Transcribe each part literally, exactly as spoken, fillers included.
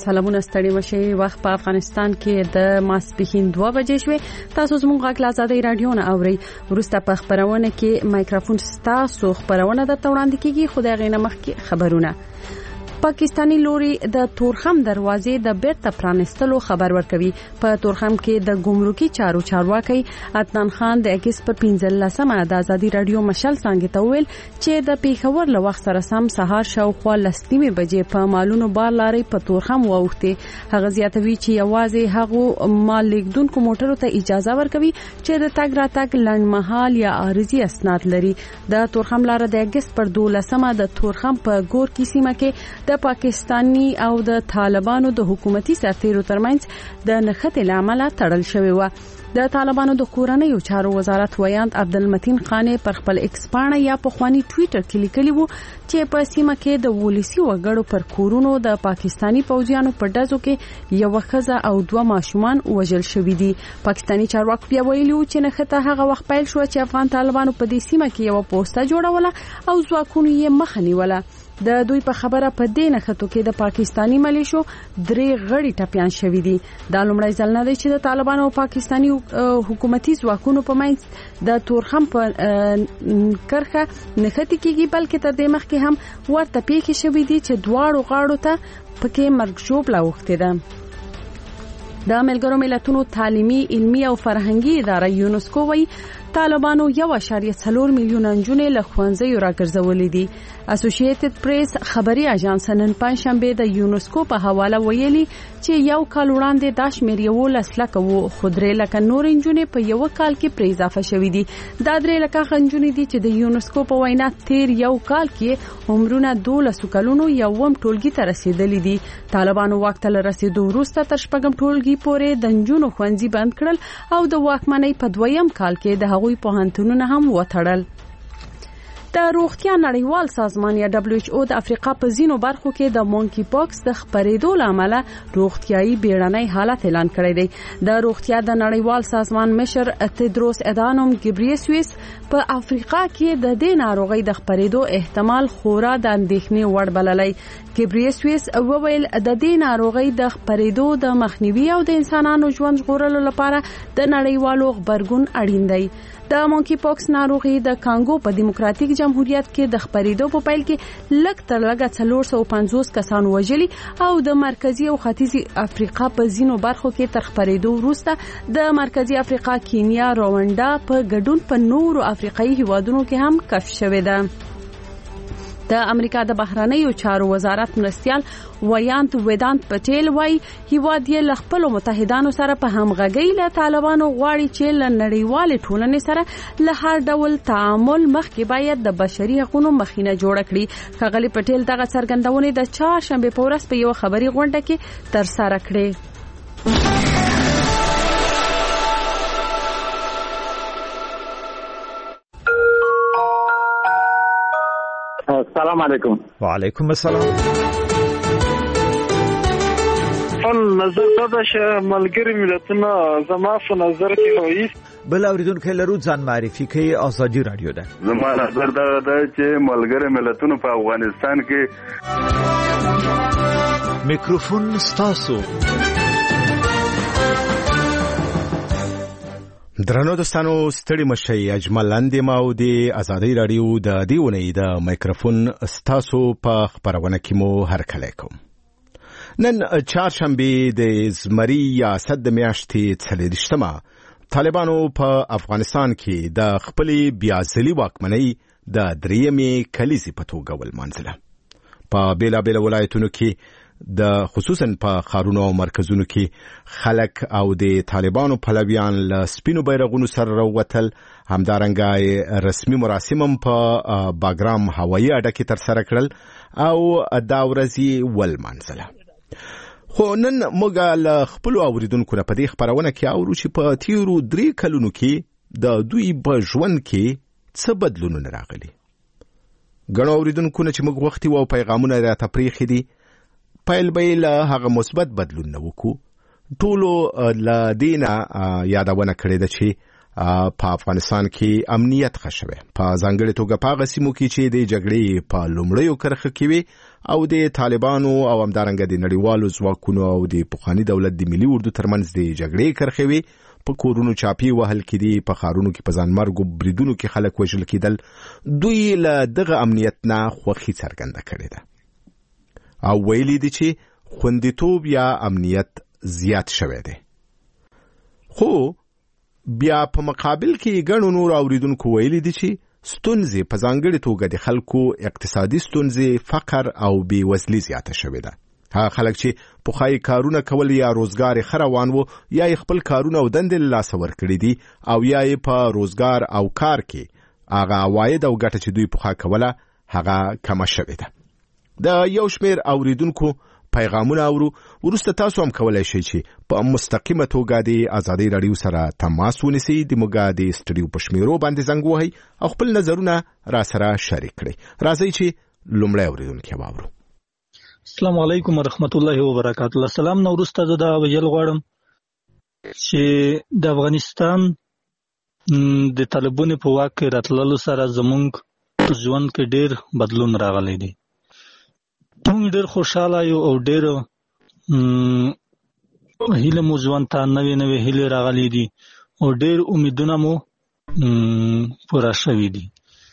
سلامونه ستړي مشي. وخت په افغانستان کې د ماسپښین دوه بجې شوې. تاسو زموږ غږ له آزادۍ رادیو نه اورئ. ورسته په خبرونه کې مایکروفون ستاسو خبرونه د وړاندې کیږي. خدای غینه مخ کې خبرونه. پاکستانی لوري د تورخم دروازې د بیرته پرانستلو خبر ورکوي. په تورخم کې د ګمرکي چارو چارواکي عدنان خان د اگست په پنځلسمه د آزادي رادیو مشل څنګه ته ویل چې د پیښور له وخت سره سم سهار شاوخوا لسنیمه بجې په مالونو بار لاري په تورخم ووخته. هغه زیاتوي چې یوازې هغه مال لیکدونکو موټرو ته اجازه ورکوي چې د تګ راتګ لنډمهال یا عارضي اسناد لري. د تورخم لار د اگست پر دولسمه د تورخم په ګور کې سیمه کې د پاکستانی او د طالبانو د حکومتي سرتیرو ترمنځ د نښتې لامل تړل شوی و. د طالبانو د کورنیو چارو وزارت ویاند عبدالمتین خان پر خپل ایکس پاڼه یا په خواني ټوئیټر کې لیکلی وو چې په سیمه کې د ولسی وګړو پر کورونو د پاکستانی پوځیانو په ډزو کې یو ښځه او دوه ماشومان وژل شوی دي. پاکستانی چارواکو بیا ویلي چې نښته هغه وخت پیل شو چې افغان طالبانو په دې سیمه کې یو پوسټه جوړوله او ځواکونو یې مخه نیوله. د دوی په خبره په دې نښتو کې د پاکستانی ملیشو درې غړي ټپيان شوی دي. دا لومړی ځل نه دی چې د طالبانو او پاکستانی حکومتي ځواکونو په منځ د تورخم په کرخه نښتې کېږي، بلکې تر دې مخکې هم ورته پیښې شوې دي چې دواړو غاړو ته پکې مرګ ژوبله اوښتې ده. د ملګرو ملتونو تعلیمي، علمي او فرهنګي اداره یونسکو وایي طالبانو یو اشاریه څلور میلیونه نجونې له ښوونځیو راګرځولې دي. اسوسییټډ پریس خبري اژانس نن پنځشنبه د یونسکو په حواله ویلي چې یو کال وړاندې دا شمېر یو لس لکه وو، خو درې لکه نور نجونې په یو کال کې پرې اضافه شوې دي. دا درې لکه نجونې دي چې د یونسکو په وینا تیر یو کال کې عمرونه دولس کلونو یوم ټولګي ته رسیدلې دي. طالبانو واک ته رسیدو وروسته تر شپږم ټولګي پورې د نجونو ښوونځي بند کړل او د واکمنۍ په دویم کال کې د هغوی پوهنتونونه هم وتړل. د روغتیا نړیوال سازمان یا دبليو ایچ او د افریقا په ځینو برخو کې د مونکی پاکس د خپرېدو لامل روغتیاي بیړنۍ حالت اعلان کړی دی. د روغتیا د نړیوال سازمان مشر تدروس ادانوم ګبریسوس په افریقا کې د دې ناروغي د خپرېدو احتمال خورا د اندېښنې وړ بللی. ګبریسوس وویل د دې ناروغي د خپرېدو د مخنیوي او د انسانانو ژوند ژغورلو لپاره د نړیوالو خبرګون اړین دی. د مونکی پاکس ناروغي د کانګو په دیموکراتیک جمهوریت کې د خپرېدو په پیل کې لږ تر لږه څلور سوه پنځوس کسان وژلي او د مرکزی او ختیځی افریقا په ځینو برخو کې تر خپرېدو وروسته د مرکزی افریقا، کینیا، رواندا په ګډون په نورو افریقایي هیوادونو کې هم کشف شوې ده. د امریکا د بهرنیو چارو وزارت مرستيال ویانت ویدانت پټیل وایي هیواد یې له خپل متحدانو سره په همغږۍ له طالبانو غواړي چې له نړیوال ټولنې سره له هر ډول تعامل مخکې باید د بشري حقوقو مخینه جوړ کړي. ښاغلي پټیل دغه څرګندونه د چهارشنبه په ورځ په یو خبري غونډه کې ترسره کړې. السلام علیکم. وعلیکم السلام. فل نظر دا چې ملګری ملتونه زما په نظر کې وایي بل اوریدونکو لرو ځان معرفي کوي. آزادي رادیو ده. زما نظر دا ده چې ملګری ملتونه په افغانستان کې میکروفون ستاسو. درنو دوستانو ستړي مشي. اجمل اندیم او د آزادۍ رادیو د دیونې د میکروفون ستاسو په خبرونه کې مو هر کله کوم. نن چهارشنبه د زمری یا صد میاشتې څلېرویشتمه طالبانو په افغانستان کې د خپل بیازلي واکمنۍ د دریمې کلیزې په توګه ولمانځله. په بیلابیل ولایتونو کې د خصوصا په خارونو او مرکزونو کې خلک او د طالبانو پلویان له سپینو بیرغونو سره راووتل. همدارنګه رسمي مراسم هم په باګرام هوایي اډه کې ترسره کړل او دا ورځ ولمانځله. خو نن موږ له خپلو اوریدونکو نه په دې خبرونه کې اورو چې په تیرو درې کلونو کې د دوی په ژوند کې څه بدلونونه راغلي. ګڼو اوریدونکو نه چې موږ وختي و پیغامونه راته پرېښي دي، پیل به له هغه مثبت بدلون نه وکړو. ټولو له دې نه یادونه کړې ده چې په افغانستان کې امنیت خښوي په ځانګړي توګه په غسیمو کې چې د جګړې په لومړیو کرخه کې وي او د طالبانو او همدارنګه د نړیوالو ځواکونو او د پخوانی دولت د ملي اردو ترمنځ د جګړې کرخه وي په کورونو چاپی وهل کېدي په خارونو کې په ځانمرګو بریدونو کې خلک وژل کېدل دوی له دغه امنیت نه خوښي څرګنده کړې ده او ویلي دي چې خوندیتوب یا امنیت زیات شوی دی خو بیا په مقابل کې ګڼو نور اوریدونکو ویلي دي چې ستونزې په ځانګړي توګه د خلکو اقتصادي ستونزې فقر او بېوزلي زیاته شوې ده هغه خلک چې پخوای کارونه کول یا روزګار یې ښه روان و یا یې خپل کارونه او دندې له لاسه ورکړي دي او یا یې په روزګار او کار کې هغه عواید او ګټه چې دوی پخوا کوله هغه کمه شوې ده د یو شمېر اوریدونکو پیغامونه اورو وروسته تاسو هم کولای شئ چې په مستقیمه توګه د ازادي رادیو سره تماس ونیسئ د موږ د سټډیو په شمیرو باندې زنګ وهئ او خپل نظرونه را سره شریک کړئ راځئ چې لومړی اوریدونکی واورو السلام علیکم ورحمت الله وبرکاته. السلام نو وروسته زه دا ویل غواړم چې د افغانستان د طالبانو په واک کې راتللو سره زموږ ژوند کې ډیر بدلون راغلی دی موږ ډېر خوشاله یو او ډېر هیله مو ژوند ته نوې نوې هیلې راغلي دي او ډېر امیدونه مو پوره شوي دي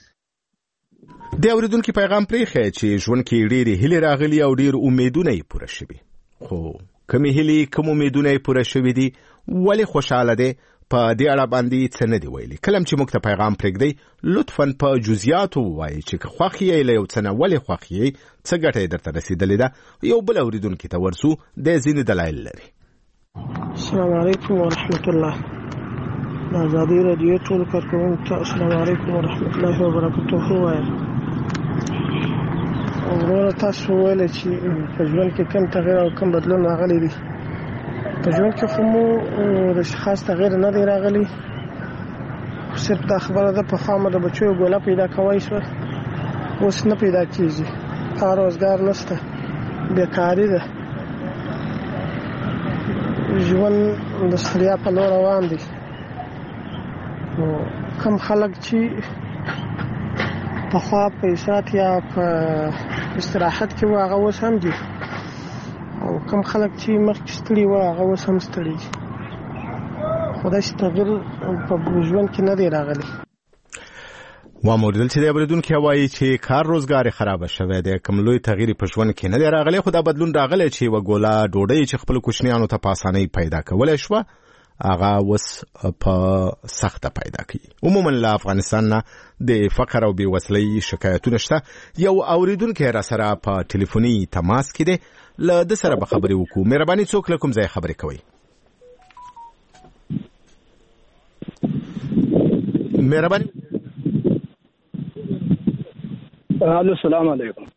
د اوریدونکو پیغام پرېښی چې ژوند کې ډېرې هیلې راغلي او ډېر امیدونه یې پوره شوي خو کومې هیلې کوم امیدونه یې پوره شوي دي ولې خوشاله دی په دې اړه باندې څه نه دی ویلي کله چې موږ ته پیغام پرېږدئ لطفا په جزئیاتو ووایئ چې که خوښ یې له یو څه نه ولې خوښ یې څه ګټه یې درته رسېدلې ده یو بل اورېدونکي ته ورسو دی ځینې دلایل لري السلام علیکم ورحمت الله د ازادي رادیو ټول کارکوونکو ته السلام علیکم ورحمت الله وبرکاته وایم وروره تاسو وویل چې په ژوند کې کوم تغیر او کوم بدلون راغلی دی په ژوند کې خو مو د خاص تغیر نه دی راغلی صرف دا خبره ده په خامه د بچو ګوله پیدا کوي شو اوس نه پیدا کیږي کار روزګار نشته بیکاری ده ژوند د ستړیا په لور روان دی کم خلک چې په خوا په اسات یا په استراحت کې واغه اوس هم دي او کم خلک چې مخکې ستړي و هغه اوس هم ستړي خو داسې تغیر په ژوند کې نه دی راغلی واوریدل چې د اوریدونکي وایي چې کار روزګار خراب شوی دی کوم لوی تغیر په ژوند کې نه دی راغلی خو دا بدلون راغلی چې وګولا ډوډۍ چې خپل کوچنیانو ته په اسانۍ پیدا کولای شو هغه اوس په سخته پیدا کوي عموما له افغانستان نه د فقر او بېوزلۍ شکایتونه شته یو اوریدونکی را سره په ټلیفوني تماس کې دی له د سره به خبرې وکړو مهرباني څوک له کوم ځای خبرې کوي مهرباني الو السلام علیکم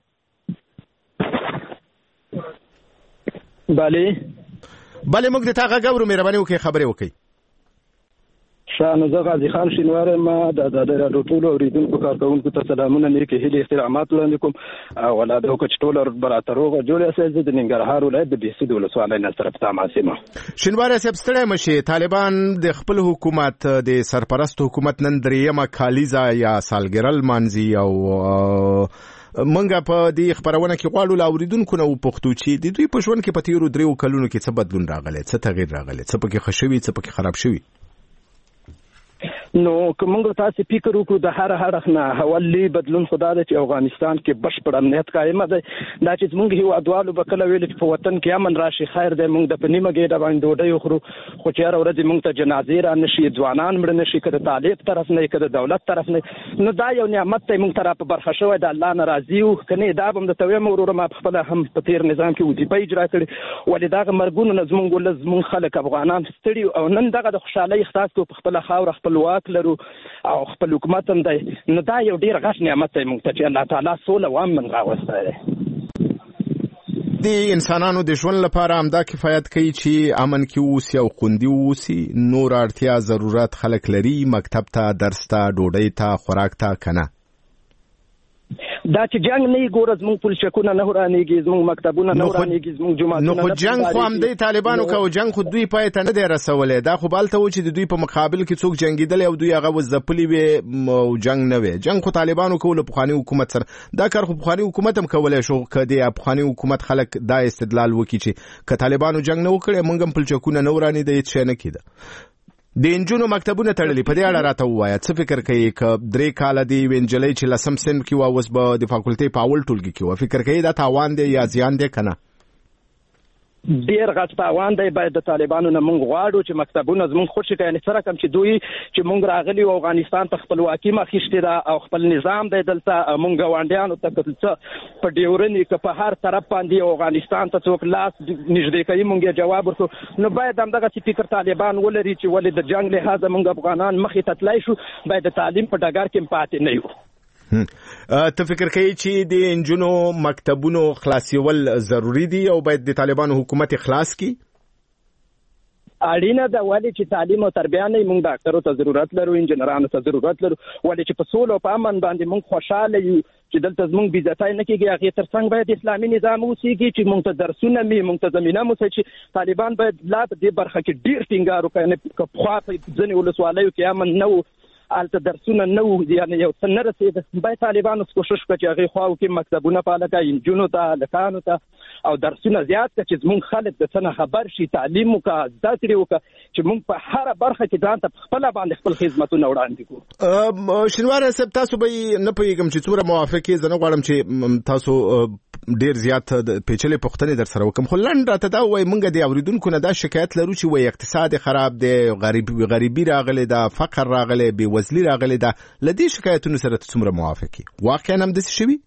بله بله موږ د تا غږ اورو مهرباني وکړئ خبرې وکړئ شاه نو زه غازي خان شینوار ما د ازادي راډیو ټول اوریدونکو کارکوونکو ته سلامونه نیکې هیلې احترامات وړاندې کوم او ولاده وکړه چې ټول برابر روغه جوړه سي زه د ننګرهار ولایت د بهسود ولسوالۍ نه طرف ته ماسمه شینوار صاحب ستړی مشي طالبان د خپل حکومت د سرپرست حکومت نن دریمه کالیزه یا سالګرل مانځي او منګه په دې خبرونه کې غواړو لاوریدونکو نو پښتو چې د دوی په ژوند کې په تیرو دریو کلونو کې څه بدلون راغلی څه تغیر راغلی څه پکې ښه شوي څه پکې خراب شوي نو کومه تاسو فکر وکړو د هر هر نه حوالی بدلون خدا د افغانستان کې بشپړ امنیت قائم دی دا چې موږ هیو ادوالو بکله ویل چې په وطن کې امن راشي خیر دی موږ د پنیمه ګډه باندې ډوډۍ خورو خو چې هر ورځ موږ ته جنازې را نشي ځوانان مړ نشي کده طالب طرف نه کده دولت طرف نه نو دا یو نعمت ته موږ طرف برخه شوی د الله ناراضي او کني دا هم د توې مورور ما خپل هم په تیر نظام کې وظیفه اجرا کړې ولې دا مرګونو نظم ګول زمون خلک افغانان ستړي او نن دغه د خوشحالي احساس کو په خپل خاور خپل واک لرو او خپل حکومت هم دی نو دا یو ډیر غټ نعمت دی موږ ته چې الله تعالی سوله و امن راوسته دی د انسانانو د ژوند لپاره همدا کفایت کوي چې امن کې اوسي او خوندي اوسي نور اړتیا ضرورت خلک لري مکتب ته درس ته ډوډۍ ته خوراک ته کنه دا چې جنگ نه ګوره زموږ پلچکونه نه ورانېږي زموږ مکتبونه نه ورانېږي زموږ جوماتونه نو خو جنگ خو هم دی طالبانو کوي جنگ خو دوی پای ته نه دی رسولې دا خو بالته و چې د دوی په مقابل کې څوک جنگیدل او دوی هغه وځپلي وي او جنگ نه وي جنگ خو طالبانو کوله په خاني حکومت سره دا کار خو په خاني حکومت هم کولای شو کدی په خاني حکومت خلک دا استدلال وکړي چې ک طالبانو جنگ نه وکړي موږ هم پلچکونه نه ورانې دی څه نه کیده د انجونو مکتبونه تړلي په دې اړه راته ووایه څه فکر کوي ک درې کاله دی وینجلې چې لسم سن کې و اوس به د فاکولټي په اول ټولګي کې و فکر کوي دا تاوان دی یا زیان دی کنه ډیر غټ تاوان دی باید د طالبانو نه موږ غواړو چې مکتبونه زموږ خوشي کوي یعنې سره کوم چې دوی چې موږ راغلي او افغانستان ته خپلواکي مخېشتې ده او خپل نظام دی دلته موږ ګاونډیانو ته څه په ډیورنې که په هر طرف باندې افغانستان ته څوک لاس نږدې کوي موږ یې جواب ورکړو نو باید همدغسې فکر طالبان ولري چې ولې د جنګ لحاظه موږ افغانان مخې ته تللی شو باید د تعلیم په ډګر کې پاتې نه یو ته فکر کوي چې د انجونو مکتبونو خلاصول ضروری دي او باید د طالبانو حکومت خلاص کی اړینه ده ولې چې تعلیم او تربیه نه موږ ډاکټرو ته ضرورت لرو انجنیرانو ته ضرورت لرو ولې چې په سولو په امن باندې موږ خوشاله یو چې دلته زموږ بې عزتي نه کېږي هغې تر څنګ باید اسلامي نظام اوسېږي چې موږ ته درسونه مي موږ ته زمینه مو چې طالبان باید لا په دې برخه کې ډېر ټینګار وکړي که پخوا په ځینې ولسوالیو کې امن نه و الته درسونه نه و یعنې یو څه نه رسېده باید طالبانو کوشش وکړي چې هغې خواو کې مکتبونه فعاله کړي انجونو ته هلکانو ته او درسونه زیات کړه چې زموږ خلک د څه نه خبر شي تعلیم وکړه زده کړې وکړه چې موږ په هره برخه کې ځان ته په خپله باندې خپل خدمتونه وړاندې کړو شینواره صاحب تاسو به نه پوهېږم چې څومره موافق یې زه نه غواړم چې تاسو ډېر زیات پیچلې پوښتنې در سره وکړم خو لنډ راته دا ووایي موږ د اورېدونکو نه دا شکایت لرو چې وایي اقتصاد خراب دی غریبي راغلی ده فقر راغلی بې وزلي راغلی ده له دې شکایتونو سره ته څومره موافق یې واقعا همداسې شوي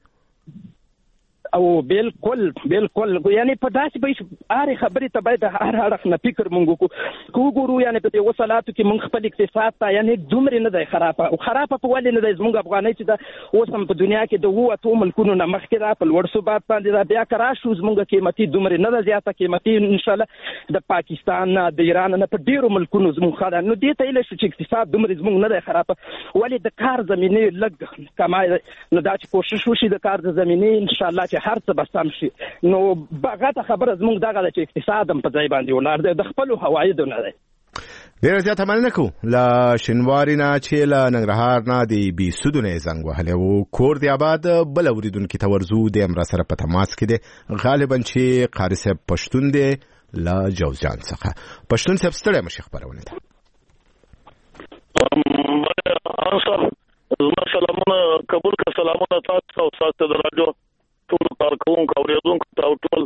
او بالکل بالکل یعنی په داسې به هرې خبرې ته باید هر اړخ نه فکر مونږ وکړو که وګورو یعنې په دې وصلاتو کې مونږ خپل اقتصاد ته یعنې دومرې نه دی خرابه او خرابه په ولې نه دی زموږ افغانۍ چې ده اوس هم په دنیا کې د اوو اتو ملکونو نه مخکې ده په لوړ ثبات باندې ده بیا که راشو زموږ قیمتي دومرې نه ده زیاته قیمتي انشاءالله د پاکستان نه د ایران نه په ډېرو ملکونو زموږ ښه ده نو دې ته هیله شو چې اقتصاد دومرې زموږ نه دی خرابه ولې د کار زمینې لږ کمای نو دا چې کوشش وشي د کار د زمینې انشاءالله چې هر څه به سم شي نو غټه خبره زموږ دغه ده چې اقتصاد هم په ځای باندې ولاړ دی د خپلو عوایدو نه دی ډېره زیاته مننه کوو له شینواري نه چې له ننګرهار نه د بیسودو نه یې زنګ وهلی و کور د آباد بل اورېدونکي ته ورځو دی هم را سره په تماس کې دی غالبا چې قاري صاحب پښتون دی له جوزجان څخه پښتون صاحب ستړی مشي خپرونې ته زما سلامونه قبول که سلامونه تاسو او تاسو د راډیو ټول کارکونکو او اوریدونکو ته ټول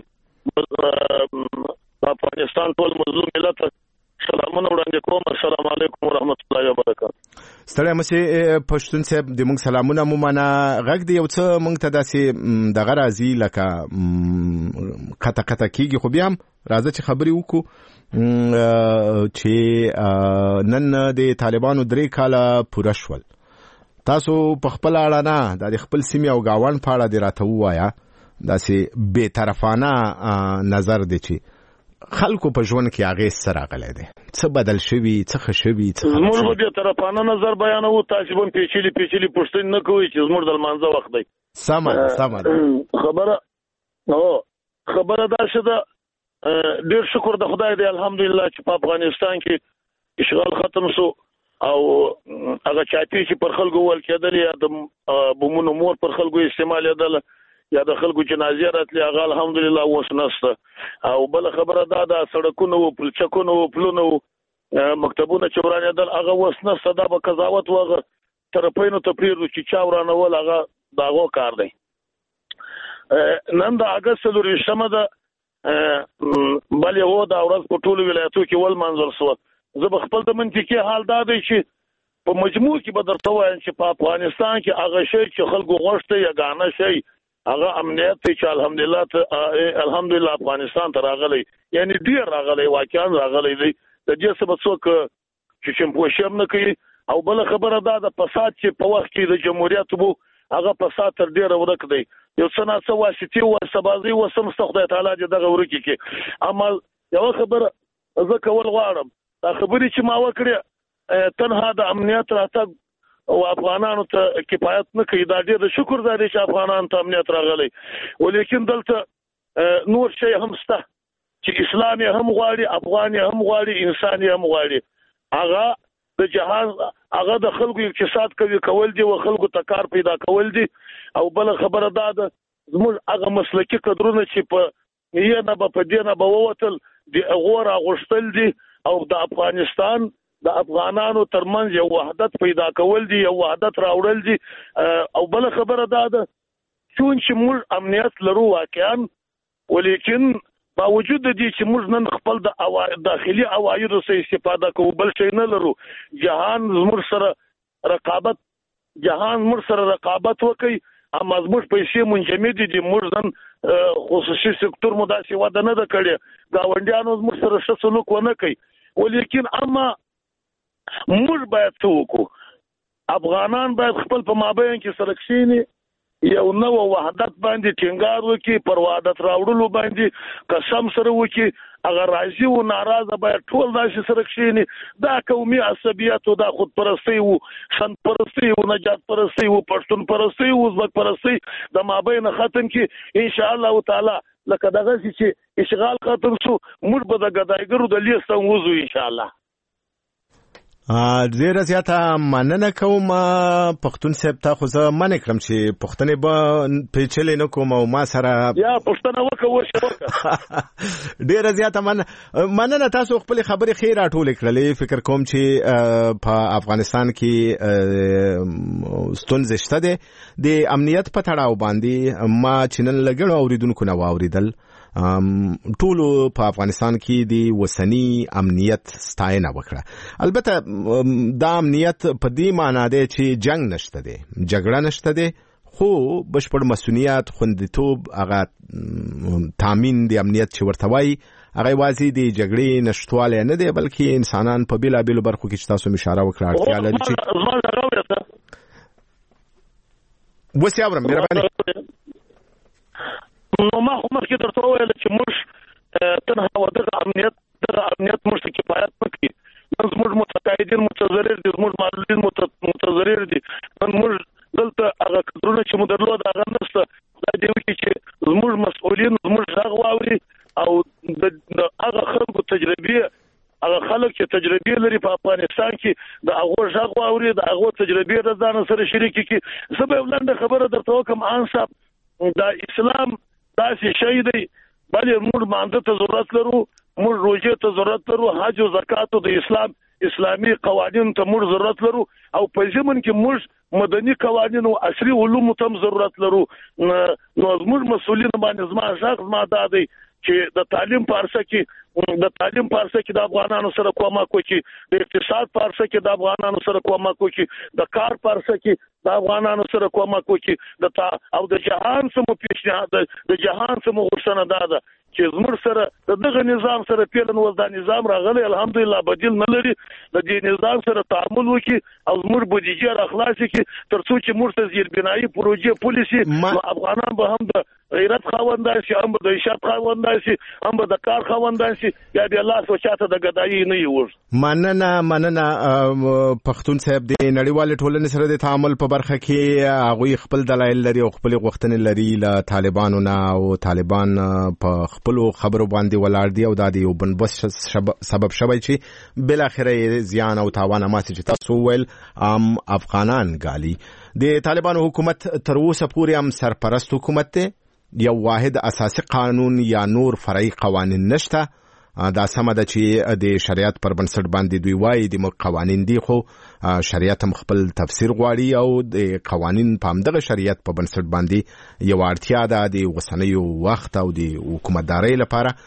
افغانستان ټول مظلوم ملت سلامونه وړاندې کوم السلام علیکم ورحمت الله وبرکاته ستړی مشه پښتون صاحب د موږ سلامونه مو معنا غږ دی یو څه موږ ته داسې دغه راځي لکه قطه قطه کېږي خو بیا هم راځه چې خبرې وکړو چې نن د طالبانو درې کاله پوره شول تاسو په خپل اړه نه د خپل سیمې او گاوند په اړه دې راته ووایه داسې بې طرفانه نظر دی چې خلکو په ژوند کې هغې څه راغلی دی څه بدل شوي څه ښه شوي زموږ به بې طرفانه نظر بیانوو تاسې به هم پیچلي پیچلي پوښتنې نه کوئ چې زموږ د لمانځه وخت دی سمه ده سمه ده خبره هو خبره داسې ده ډېر شکر د خدای دی الحمدلله چې په افغانستان کې اشغال ختم شو او هغه چاپی چې پر خلکو ول کېدل یا د بومونو مور پر خلکو استعمال یادل یا د خلکو جنازې راتلې هغه الحمدلله اوس نشته او بل خبره دا د سړکونو او پلچکونو او پلونو مکتبونه چې وران یادل هغه اوس نشته دا به قضاوت وغه طرفینو ته پریږدو چې چا ورانول هغه د هغو کار دی نن د اګست څلور ویشتمه ده بل یو دا ورځ په ټولو ولایتو کې ولمانځل شوه زه به خپل د منطقي حال دا دی چې په مجموع کې به درته وایم چې په افغانستان کې هغه شی چې خلکو غوښته یګانه شی هغه امنیت دی چې الحمدلله الحمدلله افغانستان ته راغلی یعنی ډېر راغلی واقعا راغلی دی د دې څه به څوک چې چمپوشي هم نه کوي او بله خبره دا د فساد چې په وخت کې د جمهوریت وو هغه فساد تر ډېره ورک دی یو څه ناڅه واسطې وسبازي وسمسته خدای تعالی دې دغه ورکې کې اما یوه خبره زه کول غواړم دا خبرې چې ما وکړې تنها د امنیت راتګ او افغانانو ته کفایت نه کوي. دا ډېر شکر دی چې افغانان ته امنیت راغلی، ولیکن دلته نور شی هم شته چې اسلام یې هم غواړي، افغان یې هم غواړي، انسان یې هم غواړي. هغه د جهان هغه د خلکو اقتصاد کوي کول دي او خلکو ته کار پیدا کول دي. او بل خبره دا ده زموږ هغه مسلکي کډرونه چې په یې نه په دې نه به ووتل د غور اغوښتل دي او د افغانستان د افغانانو ترمنځ یو وحدت پیدا کول دي، یو وحدت راوړل دي. او بل خبره دا ده چې موږ امنیت لرو واقعا، ولیکن باوجود د دې چې موږ نن خپل د داخلي عوایدو څخه استفاده کوو بل شي نه لرو. جهان زموږ سره رقابت جهان موږ سره رقابت وکړي، اما زموږ پیسې منجمد دي. موږ نن خصوصي سکتور مو داسې وده نه ده کړې، ګاونډیانو زموږ سره ښه سلوک ونه کوي. ولیکن اما موږ باید څه وکړو؟ افغانان باید خپل په مابین کې سره کښېني، یو نوی وحدت باندې ټینګار وکړي، پر وحدت راوړلو باندې قسم سره وکړي. هغه راضي او ناراضه باید ټول داسې سره کښېني. دا قومي عصبیت او دا خودپرستي او شند پرستي او نجات پرستي او پښتون پرستي او ازبک پرستي د مابین ختم کړي ان شاء الله تعالی. لکه دغه چې اشغال ختم شو موږ به د ګدایګرو د لیست وځو ان شاء الله. ډیره زیاته مننه کوم پښتون صاحب ته، خو زه منع کړم چې پښتنې به پیچلې نه کوم او ما سره یا پښتنه وکړه وشه وکړه. ډیره زیاته مننه. تاسو خپل خبرې ښې راټولې کړلې. فکر کوم چې په افغانستان کې ستونزې شته دي د امنیت په تړاو باندې. ما چې نن لګړو اوریدونکو نه واوریدل ټولو په افغانستان کې د وسنی امنیت ستاینه وکړه. البته دا امنیت په دې معنی دی چې جنگ نشته دی، جګړه نشته دی، خو بشپړ مسؤلیت، خوندیتوب، هغه تامین د امنیت چې ورته وایي هغه یوازې د جګړې نشتوالی نه دی، بلکې انسانان په بېلابېلو برخو کې چې تاسو اشاره وکړه اړتیا لري چې اوس یې اورم. مهرباني. نو ما خو مخکې درته وویل چې موږ تنها و دغه امنیت دغه امنیت موږ ته کفایت نه کوي. نن زموږ متقاعدین متضرر دي، زموږ معلولین متضرر دي. نن موږ دلته هغه کډرونه چې مو درلود هغه نشته. خدای دې وکړي چې زموږ مسؤلین زموږ غږ واوري او د هغه خلکو تجربې هغه خلک چې تجربې لري په افغانستان کې د هغو غږ واوري، د هغو تجربې د ځان سره شریکې کړي. زه به یو لنډه خبره درته وکړم. ان صاحب د اسلام داسې شی دی، بلې موږ مانځه ته ضرورت لرو، موږ روژې ته ضرورت لرو، حج او زکات د اسلام اسلامي قوانینو ته موږ ضرورت لرو، او په ضمن کې موږ مدني قوانینو او عصري علومو ته ضرورت لرو. نو موږ مسؤلین باندې زما ځخ زما دا دی چې د تعلیم په ارسه کې د تعلیم په ارسه کې د افغانانو سره کومک وکړي، د اقتصاد په ارسه کې د افغانانو سره کومک وکړي، د کار په ارسه کې د افغانانو سره کومک وکړي، د او د جهان سمو پیشنهاد د جهان سمو غوښتنه ده ده چې زموږ سره دغه نظام سره پیلن وز دا نظام راغلی الحمدلله بدیل نه لري، د دې نظام سره تعامل وکړي او زموږ بودیجه راخلاص کړي ترڅو چې موږ ته زیربنایي پروژې پالیسي ما... افغانان به هم د غیرت خاوندان شي، هم د عشت خاوندان شي، هم د کار خاوندان شي، یا د الله سوچاته د ګدایي نه یور. مننه مننه پښتون صاحب د نړیوال ټولنې سره د تعامل په برخه کې هغه خپل دلایل لري او خپل غوښتنې لري له طالبانو نه، او طالبان په خپل خبرو باندې ولاړ دي او دا د یو بنبس سبب شوی چې بل اخره زیان او تاوان ماسي چې تاسو ویل ام افغانان غالي. د طالبانو حکومت تر اوسه پورې هم سرپرست حکومت دی، یو واحد اساسي قانون یا نور فرعي قوانین نشته. دا سمه ده چې د شریعت پر بنسټ باندې دوی وایي د قوانین دي، خو شریعت هم خپل تفسیر غواړي او د قوانین په همدغه شریعت په بنسټ باندې یو اړتیا ده د اوسنیو وخت او د حکومتدارۍ لپاره.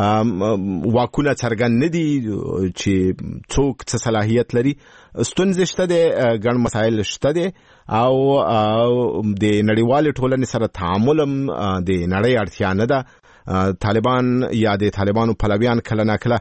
واکونه څرګند نه دي چې څوک څه صلاحیت لري، ستونزې شته دي، ګڼ مسایل شته دي او د نړیوالې ټولنې سره تعامل هم د نړۍ اړتیا نه ده. طالبان یا د طالبانو پلویان کله نا کله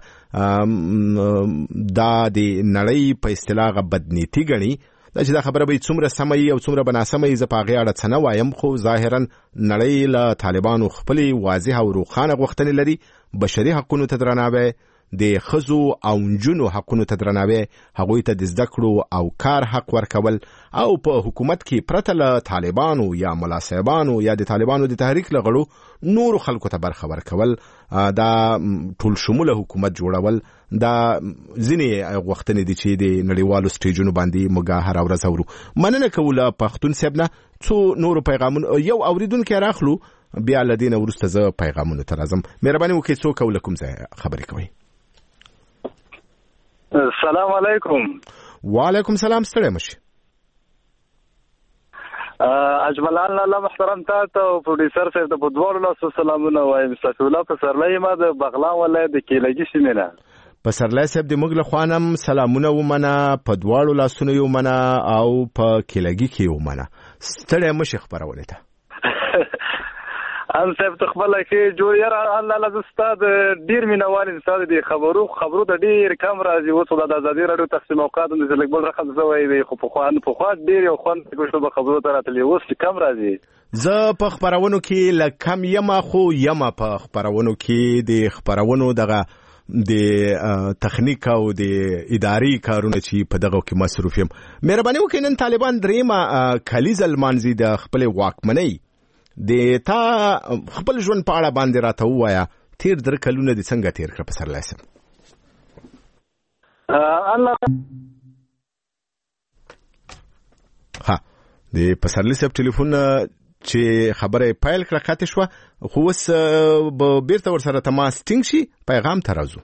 دا د نړۍ په اصطلاح بدنیتی ګڼي. دا چې دا خبره به څومره سمه وي او څومره به ناسمه وي زه په هغې اړه څه نه وایم، خو ظاهرا نړۍ له طالبانو خپلې واضحه او روښانه غوښتنې لري، بشري حقونو ته درناوی، د ښځو او نجونو حقونو ته درناوی، هغوی ته د زده کړو او کار حق ورکول، او په حکومت کې پرته له طالبانو یا ملا صاحبانو یا د طالبانو د تحریک له غړو نورو خلکو ته برخه ورکول، دا ټول شموله حکومت جوړول، دا ځینې وختونه دي چې د نړیوالو سټیجونو باندې موږ هره ورځ اورو. مننه کوو له پښتون صاحب نه. څو نورو پیغامونو یو اوریدونکی راخلو، بیا له دې نه وروسته زه پیغامونو ته راځم. مهرباني وکړئ څوک او له کوم ځایه خبرې کوئ؟ السلام علیکم. وعلیکم سلام. ستړی مه شئ. اجملان الله محترم تاسو او پروډوسر صاحب ته په دواړو لاسو سلامونه وایم. صفی الله پسرلی ما د بغلان ولایت د کیلګي سیمه نه. پسرلی صاحب د موږ له خوانم سلامونه ومنه، په دواړو لاسونو یې ومنه او په کیلګي کې یې ومنه. ستړی مه شئ خپرونې ته. ان صاحب تخبل کې جوړ یار الله لږ استاد ډیر مینوال انسان دي، خبرو خبرو د ډیر کم راځي. اوس د ازادي رادیو تقسیم اوقات د زلګ بل رقم زوي وي، خو په خوان په خوا ډیر یو خوان کوشش به خبرو ته راتلی، اوس کم راځي. زه په خبرونو کې لکم یما، خو یما په خبرونو کې د خبرونو دغه د تخنیک او د اداري کارونه چې په دغه کې مصروف یم. مهرباني وکړئ نن طالبان دریمه کلیزه لمانځي د خپل واکمنۍ. د تا خپل ژوند په اړه باندې راته ووایه، تیر در کلونه دې څنګه تیر کړه پسرلی صاحب؟ ها د پسرلی صاحب ټلیفون چې خبره پیل کړه قطع شوه، خو اوس به بیرته ورسره تماس ټینګ شي. پیغام ته راځو.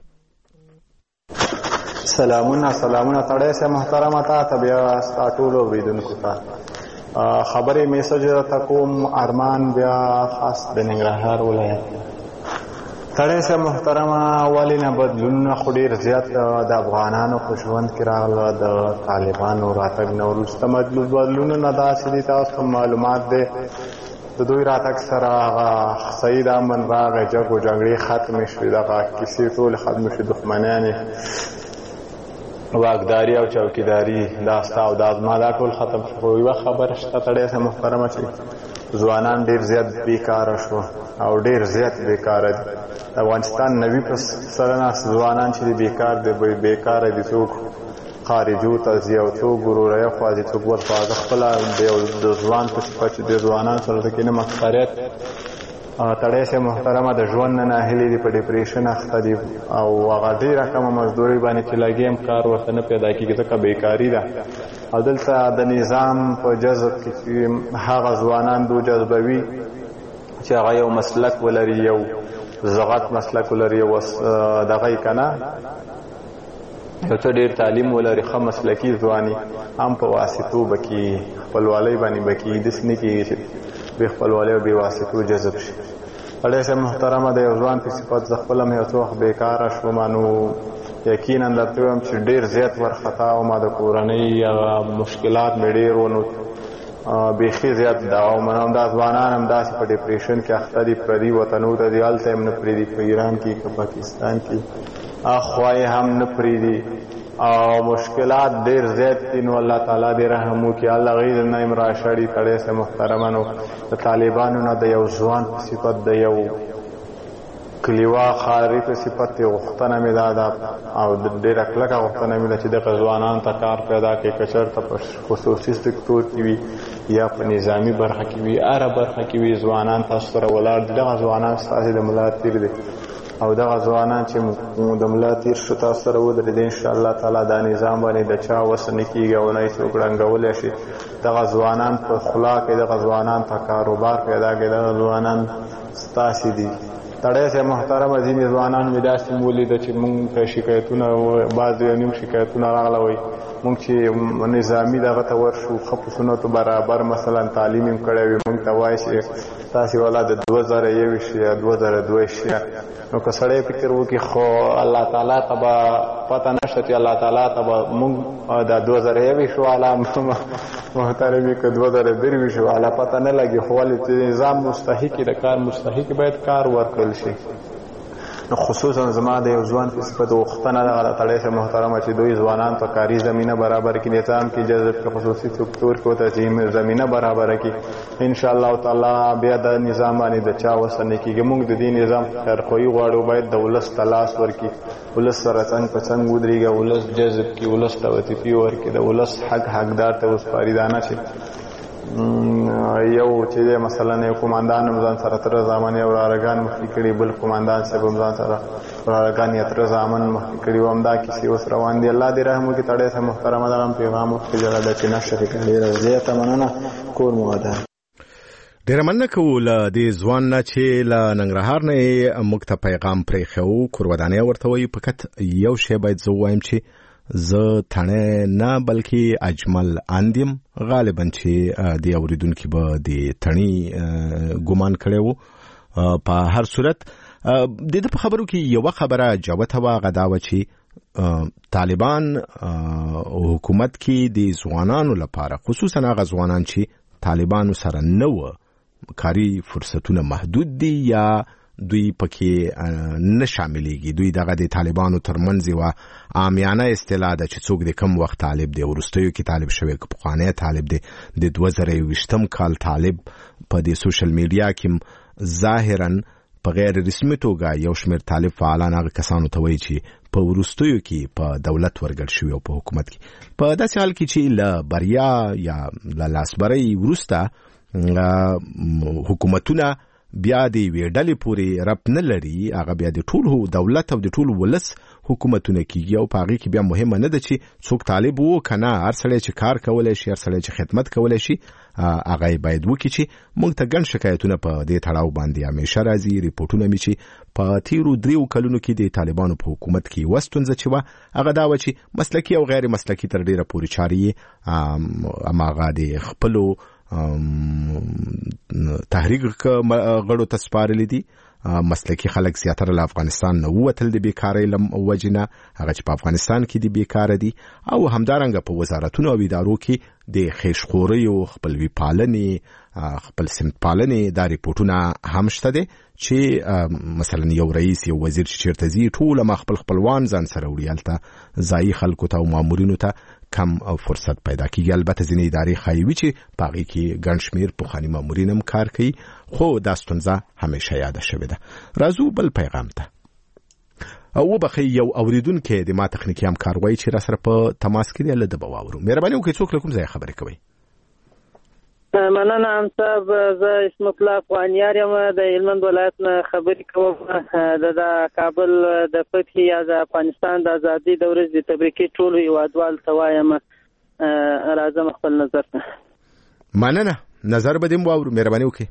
سلامونه سلامونه تړی صاحب محترمه، تا ته بیا ستا ټولو اورېدونکو ته خبرې میسج راته کوم. ارمان بیا خاص د ننګرهار ولایت. تړی صاحب محترمه، ولې نه بدلونونه خو ډېر زیات د افغانانو په ژوند کې راغله. د طالبانو راتګ نه وروسته بدلونونه داسې دي، تاسو معلومات دی د دوی راتګ سره هغه سعید امن راغی، جګ و جګړې ختمې شوې، دغه کیسې ټولې ختمې شوې، دښمنیانې واکداري او چوکیداري دا ستا او دا زما دا ټول ختم شو. خو یوه خبره شته تړی صاحب محترمه چې ځوانان ډېر زیات بیکاره شو او ډېر زیات بیکاره دي. د افغانستان نوي سلنه ځوانان چې دي بیکار دي، بیکاره دي. څوک خارجو ته ځي او څوک ګروریه خوا ځي، څوک ورته هغه خپله د ځوان په صفت چې د ځوانان سره د کې نه مکفریت. تړی صاحب محترمه د ژوند نه ناهیلې دي، په ډیپریشن اخته دي او هغه ډېره کمه مزدوري باندې چې لګي هم کار ورته نه پیدا کېږي، ځکه بیکاري ده. او دلته د نظام په جذب کې چې هغه ځوانان دو جذبوي چې هغه یو مسلک ولري، یو زغت مسلک ولري، یو دغه یې که نه یو څه ډېر تعلیم ولري، ښه مسلکي ځواني هم په واسطو به کې خپلوالۍ باندې به کېږي. داسې نه کېږي چې بې خپلوالۍ او بې واسطو جذب شي. تړی صاحب محترمه، د یو ځوان په صفت زه خپله مې یو څه وخت بېکاره شوم، نو یقینا درته وایم چې ډېر زیات ورخطا وم. د کورنۍ هغه مشکلات مې ډېر و، نو بیخي زیات دعوا ومنم. دا ځوانان هم داسې په ډیپریشن کې اخته دي، پردي وطنو ته دي، هلته هم نه پرېږدي، په ایران کې که پاکستان کې اخوا یې هم نه پرېږدي او مشکلات ډېر زیات دي. نو الله تعالی دې رحم وکړي، الله هغوی نه هم راشړي. تړی صاحب محترمه، نو د طالبانو نه د یو ځوان په صفت، د یو کلیوا ښاري په صفت یې غوښتنه مې دا ده او ډېره کلکه غوښتنه مې ده چې دغه ځوانانو ته کار پیدا کړي، که چېرته په خصوصي سکتور کې وي یا په نظامي برخه کې وي، هره برخه کې وي، ځوانان تاسو سره ولاړ دي. دغه ځوانان ستاسې د ملا تیر دي او دغه ځوانان چې د ملا تیر شو تاسو سره ودرېدي، انشاءالله تعالی دا نظام باندې د چا وسه نه کېږي او نه یې څوک ړنګولی شي. دغه ځوانان په خلا کې، دغه ځوانان ته کاروبار پیدا کړي، دغه ځوانان ستاسې دي. تړی صاحب محترمه، ځینې ځوانان مې داسې مې ولیده چې مونږ ته شکایتونه، بعض یو نیم شکایتونه راغله، وایي مونږ چې نظامي دغه ته ورشو، ښه په سنتو برابر مثلا تعلیم یې کړی وي، مونږ ته وایي چې تاسې والا د دوه زره یوویشت یا دوه زره دوهویشت نو که سړی فکر وکړي، خو الله تعالی ته به پته نشته چې الله تعالی ته به مونږ د دوه زره یوویشت والا محترمې که دوه زره درویشت والا پته نه لګي. خو ولې چې نظام مستحق د کار مستحق باید کار ورکړل شي. نو خصوصا زما د یو ځوان په صفت وختنه د تړې سره محترمه چې دوی ځوانان په کاري زمينه برابر کې نظام کې جذب کې خصوصي سکتور کې ته زمينه برابر کې ان شاء الله تعالی بیا د نظام باندې د چا وسنه کېږي موږ د دې نظام خیرخواهي غواړو باید د ولس تلاش ورکي ولس سره څنګه په څنګه ودرېږي ولس جذب کې ولس ته وظیفې ورکي د ولس حق حقدار ته وسپاریدانه شي یو چې مثلا یو کمانډان مزان سره تر ځامن یو راګان مخکې کړي بل کمانډان صاحب مزان سره راګان یې تر ځامن مخکې کړي و همدا کیسې اوس روان دي الله دې رحم وکړي تړې سره محترمه دغه پیغام وکړي جګړه د چې نشته کې ډېره زیاته مننه کور مو ده ډېر مننه کوو له دې ځوان نه چې له ننګرهار نه موږ ته پیغام پرېښو کور ودانۍ ورته وایي فقط یو شی باید زه ووایم چې زه تڼۍ نه بلکې اجمل اندیم غالبا چې د اوریدونکي به د تڼۍ ګمان کړی و په هر صورت د ده په خبرو کې یوه خبره جوته وه هغه دا وه چې طالبان حکومت کې د ځوانانو لپاره خصوصا هغه ځوانان چې طالبانو سره نه وه کاري فرصتونه محدود دي یا دوی پکې نه شاملېږي دوی دغه د طالبانو ترمنځ یوه عامیانه اصطلاح ده چې څوک د کم وخت طالب دی وروستیو کې طالب شوی که پخوانی طالب دی د دوه زره یوویشتم کال طالب په د سوشل میډیا کې ظاهرا په غیر رسمي توګه یو شمېر طالب فعالان هغه کسانو ته وایي چې په وروستیو کې په دولت ورګډ شوي او په حکومت کې په داسې حال کې چې له بریا یا له لاسبرۍ وروسته حکومتونه بیا د یوې ډلې پورې ربط نه لري هغه بیا د ټول دولت او د ټول ولس حکومتونه کېږي او په هغې کې بیا مهمه نه ده چې څوک طالب و که نه هر سړی چې کار کولی شي هر سړی چې خدمت کولی شي هغه یې باید وکړي چې موږ ته ګڼ شکایتونه په دې تړاو باندې همیشه راځي ریپورټونه مې چې په تیرو دریو کلونو کې د طالبانو په حکومت کې یوه ستونزه چې وه هغه دا وه چې مسلکي او غیر مسلکي تر ډېره پورې چارې یې هماغه د خپلو تحریک غړو ته سپارلې دي مسلکي خلک زیاتره له افغانستان نه ووتل د بیکارۍ له وجې نه هغه چې په افغانستان کې دي بیکاره دي او همدارنګه په وزارتونو او ادارو کې د خیشخوریو خپلوي پالنې خپل سمت پالنې دا ریپورټونه هم شته دي چې مثلا یو رئیس یو وزیر چې چیرته ځي ټول ما خپل خپلوان ځان سره وړي هلته ځایي خلکو ته او مامورینو ته کم او فرصت پیدا کیږي البته ځینې ادارې ښایي وي چې په هغې کې ګڼ شمېر پخواني مامورین هم کار کوي خو دا ستونزه همیشه یاده شوې ده راځو بل پیغام ته او وبخئ یو اوریدونکی د ما تخنیکي همکار وایي چې را سره په تماس کې دی له ده به واورو مهرباني وکړئ څوک له کوم ځایه خبرې کوئ مننه ام صاحب زه اسمت الله افغانیار یم د هلمند ولایت نه خبرې کوم د کابل د فتح یا د افغانستان د ازادۍ د ورځې د تبریکې ټولو هیوادوالو ته وایم راځم خپل نظر ته مننه نظر به دې هم واورو مهرباني وکړئ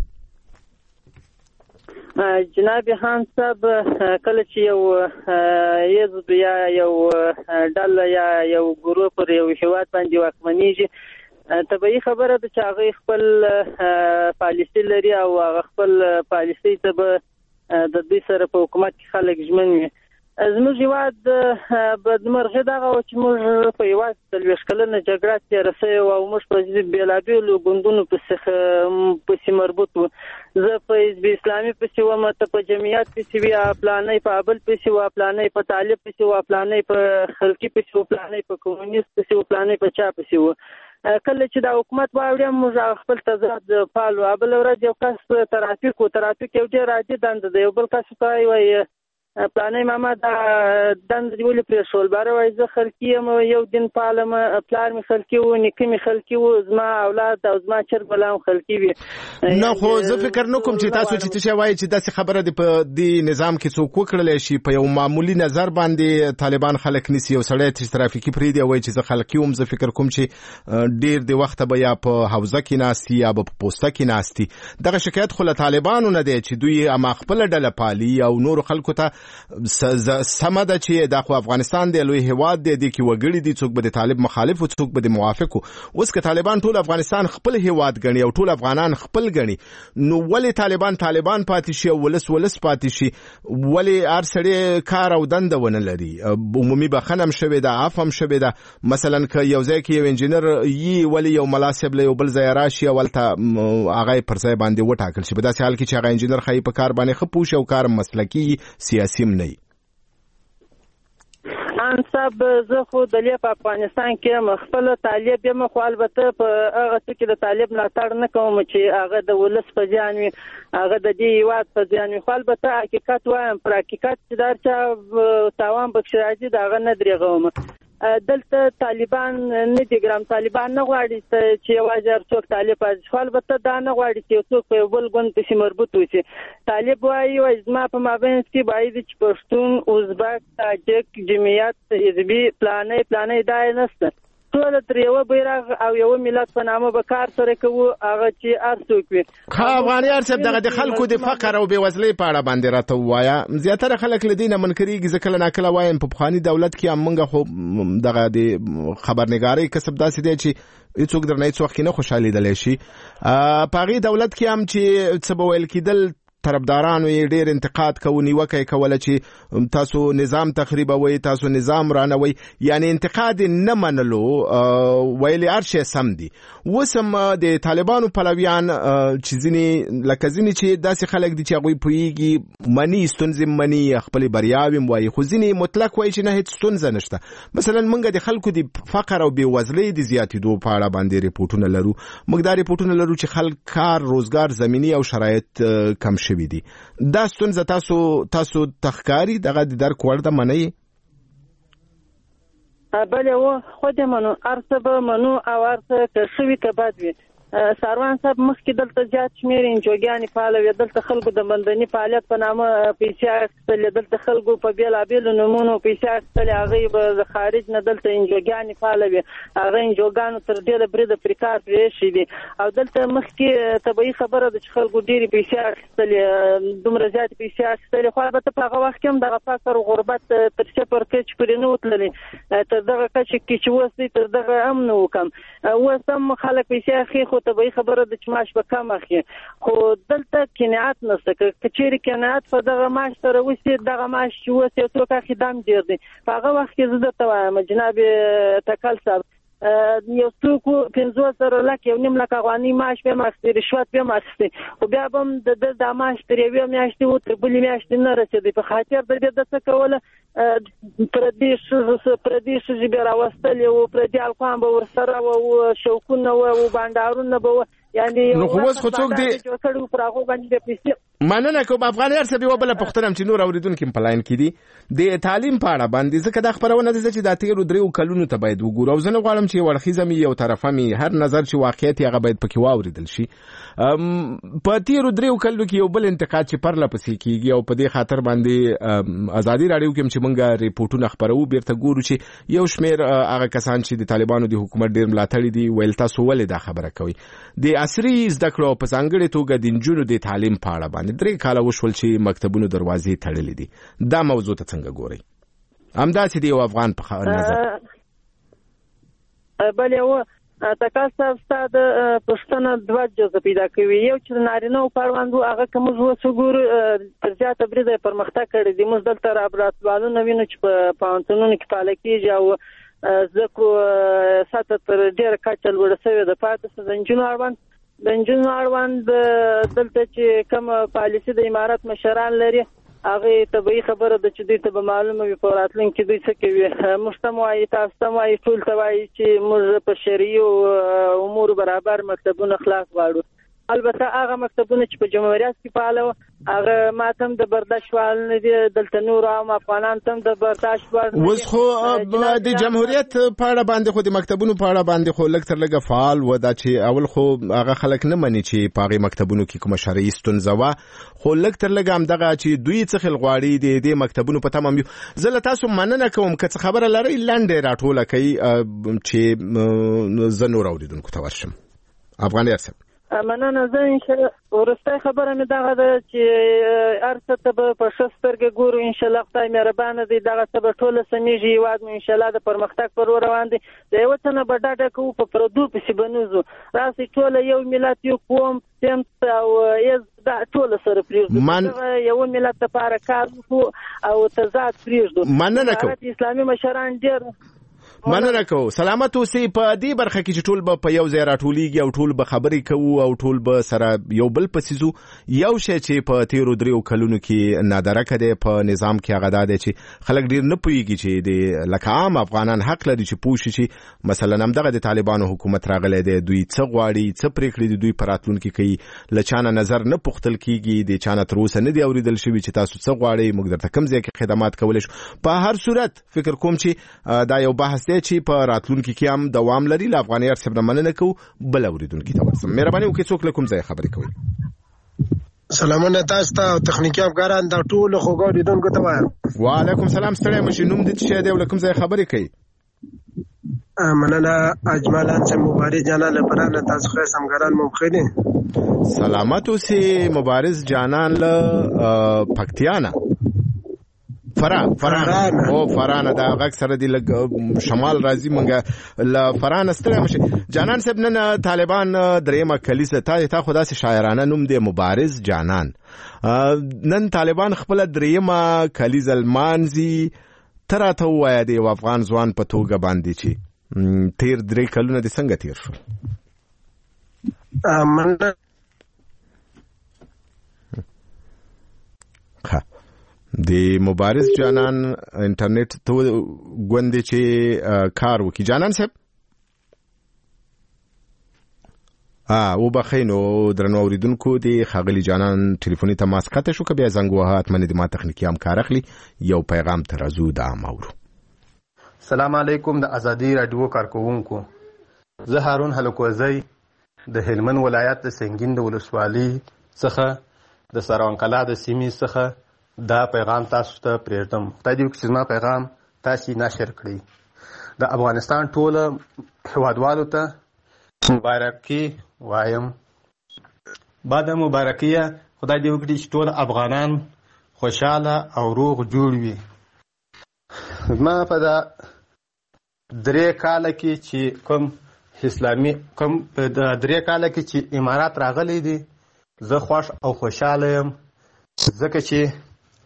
جناب خان صاحب کله چې یو حزب یا یو ډله یا یو ګروپ پر یو هیواد باندې واکمنېږي طبیعي خبره ده چې هغه خپل پالیسي لري او هغه خپل پالیسي ته به د دوی سره په حکومت کې خلک ژمن وي زموږ هیواد بدمرغي دغه وه چې موږ په هیواد څلوېښت کلنه جګړه تېره سوې وه او موږ په بېلابېلو ګوندونو پسې مربوط وو زه په حزب اسلامي پسې وم ته په جمعیت پسې وي پلانی په ابل پسې وه پلانی په طالب پسې وه پلانی په خلقي پسې وه پلانی په کمونیست پسې وه پلانی په چا پسې وه کله چې د حکومت واوړم موږ خپل تضاد پالو بله ورځ یو کس ترافیک و ترافیک یو ډېر عادي دنده ده یو بل کس ته وایي پلانی ماما دا دنده دې ولې پرېښول باره وایي زه خلقي یم یو دین پالم پلار مې خلقي و نیکه مې خلقي و زما اولاد او زما چرګ بلا هم خلقي وي نه خو زه فکر نه کوم چې تاسو چې څه وایي چې داسې خبره دې په دې نظام کې څوک وکړلی شي په یو معمولي نظر باندې طالبان خلک نیسي یو سړی چې ترافیکي پرېږدي او وایي چې زه خلقي وم زه فکر کوم چې ډېر د وخته به یا په حوزه کې ناستي یا به په پوسته کې ناستي دغه شکایت خو له طالبانو نه دی چې دوی اما خپله ډله پالي او نورو خلکو ته سمه ده چې دا خو افغانستان دی لوی هیواد دی دې کې وګړي دي څوک به د طالب مخالف و څوک به د موافق و اوس که طالبان ټول افغانستان خپل هیواد ګڼي او ټول افغانان خپل ګڼي نو ولې طالبان طالبان پاتې شي او ولس ولس پاتې شي ولې هر سړی کار او دنده ونه لري عمومي بخښنه هم شوې ده عفو هم شوې ده مثلا که یو ځای کې یو انجینر یي ولې یو مناسب له یو بل ځای راشي او هلته هغه یې پر ځای باندې وټاکل شي په داسې حال کې چې هغه انجینر ښایي په کار باندې ښه پوه شي او کار مسلکي سیاسي منقسم نه وي. ان صاحب زه خو د لې په افغانستان کې خپل طالب یم، خو البته په هغه څه کې د طالب ملاتړ نه کوم چې هغه د ولس په ځان وي، هغه د دې هیواد په ځان وي، خو البته حقیقت وایم، پر حقیقت چې دا چا تاوان پکې راځي د هغه نه درېږم. دلته طالبان نه دي ګرام، طالبان نه غواړي چې یوازې هر څوک طالب پاتې شي، البته دا نه غواړي چې یو څوک په یو بل ګوند پسې مربوط وشي. طالب وایي وایي زما په مابینځ کې باید چې پښتون، ازبک، تاجک، جمعیت، حزبي، پلانې پلانې دا یې نشته، ټول تر یوه بیرغ او یوه ملت په نامه به کار سره کوو، هغه چې هر څوک وي. ښه افغانیار صاحب، دغه د خلکو د فقر او بېوزلۍ په اړه باندې راته ووایه. زیاتره خلک له دې نه منکرېږي. زه کله ناکله وایم په پخواني دولت کې هم موږ خو دغه د خبرنګارۍ کسب داسې دی چې هېڅوک درنه هېڅ وخت کې نه خوشحالېدلی شي. په هغې دولت کې هم چې څه به ویل کېدل، طرفدارانو یې ډېر انتقاد کوو، نیوکه یې کوله چې تاسو نظام تخریبوئ، تاسو نظام رانوئ، یعنی انتقاد یې نه منلو، ویلې هر شی سم دي. اوس هم د طالبانو پلویان چې ځینې لکه ځینې چې داسې خلک دي چې هغوی پوهېږي، مني ستونزې مني، خپلې بریاوې هم وایي، خو ځینې مطلق وایي چې نه هېڅ ستونزه نشته. مثلا موږ د خلکو د فقر او بېوزلۍ د زیاتېدو په اړه باندې ریپورټونه لرو. موږ دا ریپورټونه لرو چې خلک کار، روزګار، زمینی او شرایط کم شي دي. دا ستونزه تاسو تاسو تخکاری دغه د درک وړ ده، منئ؟ بله و خود منو، ارڅه به منو او ارڅه که ښه وي که بد وي. ساروان صاحب مخکې دلته زیات شمېر انجوګانې فعاله وې، دلته خلکو د مندني فعالیت په نامه پیسې اخیستلې، دلته خلکو په بېلابېلو نومونو پیسې اخیستلې، هغوی به د خارج نه دلته انجوګانې فعاله وې، هغه انجوګانو تر ډېره بریده پرې کار پرې ایښی دي. او دلته مخکې طبیعي خبره ده چې خلکو ډېرې پیسې اخیستلې، دومره زیاتې پیسې اخیستلې، خو البته په هغه وخت کې هم دغه فقر او غربت تر صفر کچې پورې نه و تللی، تر دغه کچې کې چې اوس دی تر دغه هم نه و کم. اوس هم خلک پیسې اخلي، خو طبیعي خبره ده چې معاش به کم اخلي، خو دلته قناعت نشته. که چېرې قناعت په دغه معاش سره وشي، دغه معاش چې اوس یو څوک اخلي دا هم ډېر دی. په هغه وخت کې زه درته وایم جناب تکل صاحب، یو څوک پنځوس زره لک یو نیم لک افغاني معاش به هم اخیستې، رشوت به هم اخیستې، خو بیا به هم د ده دا معاش تر یوې میاشتې و تر بلې میاشتې نه رسېدی. په خاطر د دې ده څه کوله، پردي ښځو پردي ښځې به یې راوستلې وو، پردي القان به ورسره وو، شوقونه وو، بانډارونه به وو، یعنې نو خو اوس خو څوک دی جوړ کړي وو، پر هغو باندې د پیسې. مننه کوم. افغانیار صاحب، یوه بله پوښتنه هم چې نور اورېدونکي هم په لاین کې دي د تعلیم په اړه باندې، ځکه دا خپرونه ده چې دا تېرو دریو کلونو ته باید وګورو، او زه نه غواړم چې یو اړخیزه مې یو طرفه مې هر نظر چې واقعیت یې هغه باید پکې واورېدل شي. په تېرو دریو کلونو کې یو بل انتقاد چې پرله پسې کېږي، او په دې خاطر باندې ازادي راډیو کې هم چې موږ ریپورټونه خپروو، بیرته ګورو چې یو شمېر هغه کسان چې د طالبانو د حکومت ډېر ملاتړي دي ویل تاسو ولې دا خبره کوئ. د عصري زده کړو په ځانګړې توګه د نجونو د تعلیم په اړه باندې درې کاله وشول چې مکتبونو دروازې تړلې دي. دا موضوع ته څنګه ګورئ؟ همداسې د یو افغان په نظر. بلې و تکل صاحب، ستا د پوښتنه دوه جزه پیدا کوي. یو چې د نارینه‌و په اړوند و، هغه که موږ اوس وګورو تر زیاته بریده یې پرمختګ کړی دی. موږ دلته لابراتوارونه وینو چې په پوهنتونونو کې فعاله کېږي او زده کړو سطحه تر ډېره کچه لوړه شوې ده. پاتې څه د نجونو اړوند د نجونو اړوند دلته چې کومه پالیسي د امارت مشران لري، هغه طبیعي خبره ده چې دوی ته به معلومه وي په راتلونکي کې دوی څه کوي. موږ ته هم وایي، تاسو ته هم وایي، ټول ته وایي چې موږ په شرعي امورو برابر مکتبونه خلاص غواړو. البته هغه مکتبونه چې په جمهوریت کې فعال وو، هغه ماته هم د برداشت وړ نه دي، دلته نور عام افغانان ته هم د برداشت وړ نه دي. اوس خو د جمهوریت په اړه باندې خو د مکتبونو په اړه باندې خو لږ تر لږه فعال و، دا چې اول خو هغه خلک نه مني چې په هغې مکتبونو کې کومه شرعي ستونزه وه، خو لږ تر لږه همدغه چې دوی څه خل غواړي د دې مکتبونو په تمام یو. زه له تاسو مننه کوم، که څه خبره لرئ لنډه یې راټوله کوي چې زه نور اورېدونکو ته ورشم. افغانیار صاحب، مننه. زه انشاءالله وروستۍ خبره مې دغه ده چې هر څه ته به په ښه سترګه ګورو. انشاءالله خدای مهربانه دی، دغه څه به ټوله سمیږي، هېواد مو انشاءالله د پرمختګ پر ور روان دی. د یوه څه نه به ډډه کوو، په پردو پسې به نه ځو. راسئ ټوله یو ملت، یو قوم، سمت او عز، دا ټوله سره پرېږدو، دغه یوه ملت لپاره کار وکړو او تضاد پرېږدو. مننه کوم. اسلامي مشران ډېر مننه کوو. سلامت اوسئ. په دې برخه کې چې ټول به په یو ځای راټولیږي او ټول به خبرې کوو او ټول به سره یو بل پسې ځو، یو شی چې په تیرو دریو کلونو کې نادرکه دی په نظام کې هغه دا دی چې خلک ډېر نه پوهېږي چې د لکه عام افغانان حق لري چې پوه شي چې مثلا همدغه د طالبانو حکومت راغلی دی، دوی څه غواړي، څه پرېکړې دي دوی په راتلونکي کوي، له چا نه نظر نه پوښتل کېږي، د چا نه تر اوسه نه دي اورېدل شوي چې تاسو څه غواړئ، موږ درته کوم ځای کې خدمات کولی شو. په هر صورت فکر کوم چې دا یو بحث دی چې په راتلونکي کې هم دوام لري. له افغاني هر صاحب نه مننه کوو. بل اورېدونکي ته ورسم. مهرباني وکړئ څوک له کوم ځای خبرې کوئ؟ سلامونه تاسو ته او تخنیکي افغانان د ټولو خوږو لیدونکو ته وایم. وعلیکم سلام. ستړی مه شئ. نوم دې څه شی دی او له کوم ځای خبرې کوئ؟ مننه. اجمل انصر مبارز جانان له پرانه تاسو خیر سمګران ممخې دي. سلامت اوسئ مبارز جانان له پکتیا نه. فرا فران او فران دا غږ سره دی لګ شمال راځي مونږه ل فران ستړی مشه. جانان صاحب نن طالبان دریمه کلیسه تا تا خدا سي شاعرانه نوم دی مبارز جانان. نن طالبان خپل دریمه کلیزه المانزي تراته وای دی افغان ځوان په توګه باندې چې تیر درې کلونه د څنګه تیر شو؟ امن ها د مبارز جانان انټرنیټ ته غوندې چې کار وکي. جانان صاحب ا و بخینو درنو اوریدونکو د خاغلی جانان ټلیفوني تماس کته شو که بیا زنګ وها اتمنه د ما تخنیکی هم کار اخلي. یو پیغام ترازو د امورو. سلام علیکم د ازادي رادیو کارکونکو. زه هارون هلکوزی د هلمند ولایت د سنگین د ولسوالۍ څخه د سرانکلا د سیمې څخه دا پیغام تاسو ته پرېږدم. خدای دې وکړي چې زما پیغام تاسو نشر کړئ. د افغانستان ټول هیوادوالو ته مبارکي وایم. بعد مبارکیه خدای دې وکړي چې ټول افغانان خوشاله او روغ جوړ وي. زما په دا درې کاله کې چې کوم اسلامي کوم په دا درې کاله کې چې امارات راغلی دي زه خوش او خوشاله یم، ځکه چې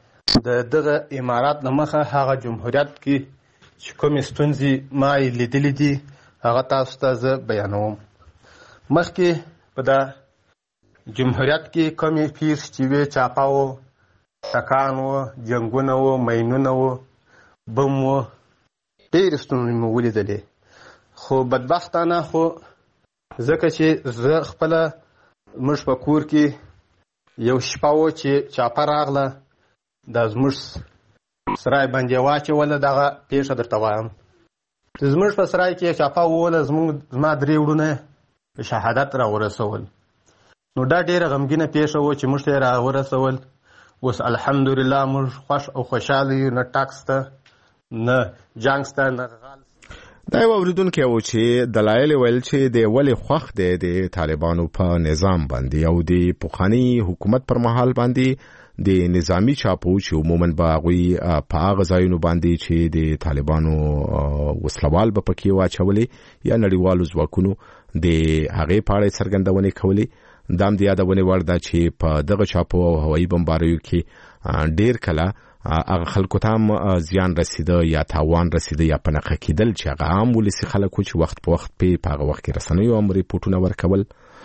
د دغه امارات نه مخه هغه جمهوریت کې چې کومې ستونزې ما یې لیدلې دي هغه تاسو ته زه بیانوم. مخکې په دا جمهوریت کې کومې پیښې چې وې چاپه وو، ټکان وو، جنګونه وو، ماینونه وو، بم وو، ډېرې ستونزې مې ولیدلې. خو بدبختانه خو ځکه چې زه خپله موږ په کور کې یو شپه وو چې چاپه راغله دا زموږ سرای باندې واچوله. دغه پیښه درته وایم. زموږ په سرای کې چاپه ووله، زما درې وروڼه شهادت را ورسول. نو دا ډېره غمګینه پیښه وه چې موږ ته یې را ورسول. اوس الحمدلله موږ خوښ او خوشحاله یو. نه ټاک شته، نه جنګ شته، نه غال. دا یو اوریدونکی و چې دلایل ویل چې د ولې خوښ دی د طالبانو په نظام باندې او د پخواني حکومت پر مهال باندې د نظامی چاپو چې عموما به هغوی په هغه ځایونو باندې چې د طالبانو وسلوال به پکې واچولې یا نړیوالو ځواکونو د هغې په اړه څرګندونې کولې. دا هم د یادونې وړ ده چې په دغه چاپو او هوایي بمباریو کې ډېر کله هغه خلکو ته هم زیان رسیده یا تاوان رسیده یا په نښه کېدل چې هغه عام ولسي خلک و چې وخت په وخت په هغه وخت کې رسنیو هم ریپورټونه ورکول.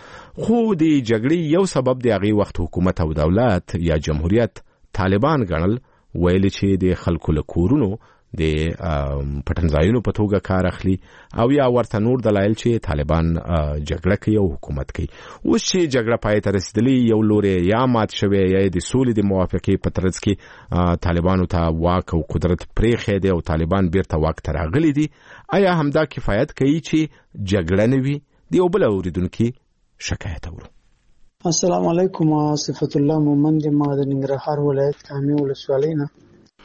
خو د جګړې یو سبب د هغې وخت حکومت او دولت یا جمهوریت طالبان ګڼل، ویل چې د خلکو له کورونو د پټنځایونو په توګه کار اخلي او یا ورته نور دلایل چې طالبان جګړه کوي او حکومت کوي. اوس چې جګړه پای ته رسیدلې، یو لوري یا مات شوی یا د سولې د موافقې په ترڅ کې طالبانو ته واک او قدرت پرېښی دی او طالبان بیرته واک ته راغلي دي. آیا همدا کفایت کوي چې جګړه نه وي؟ د یو بل اوریدونکي شکایت اورو. السلام علیکم. صفت الله مومند ما د ننګرهار ولایت کامې ولسوالۍ نه.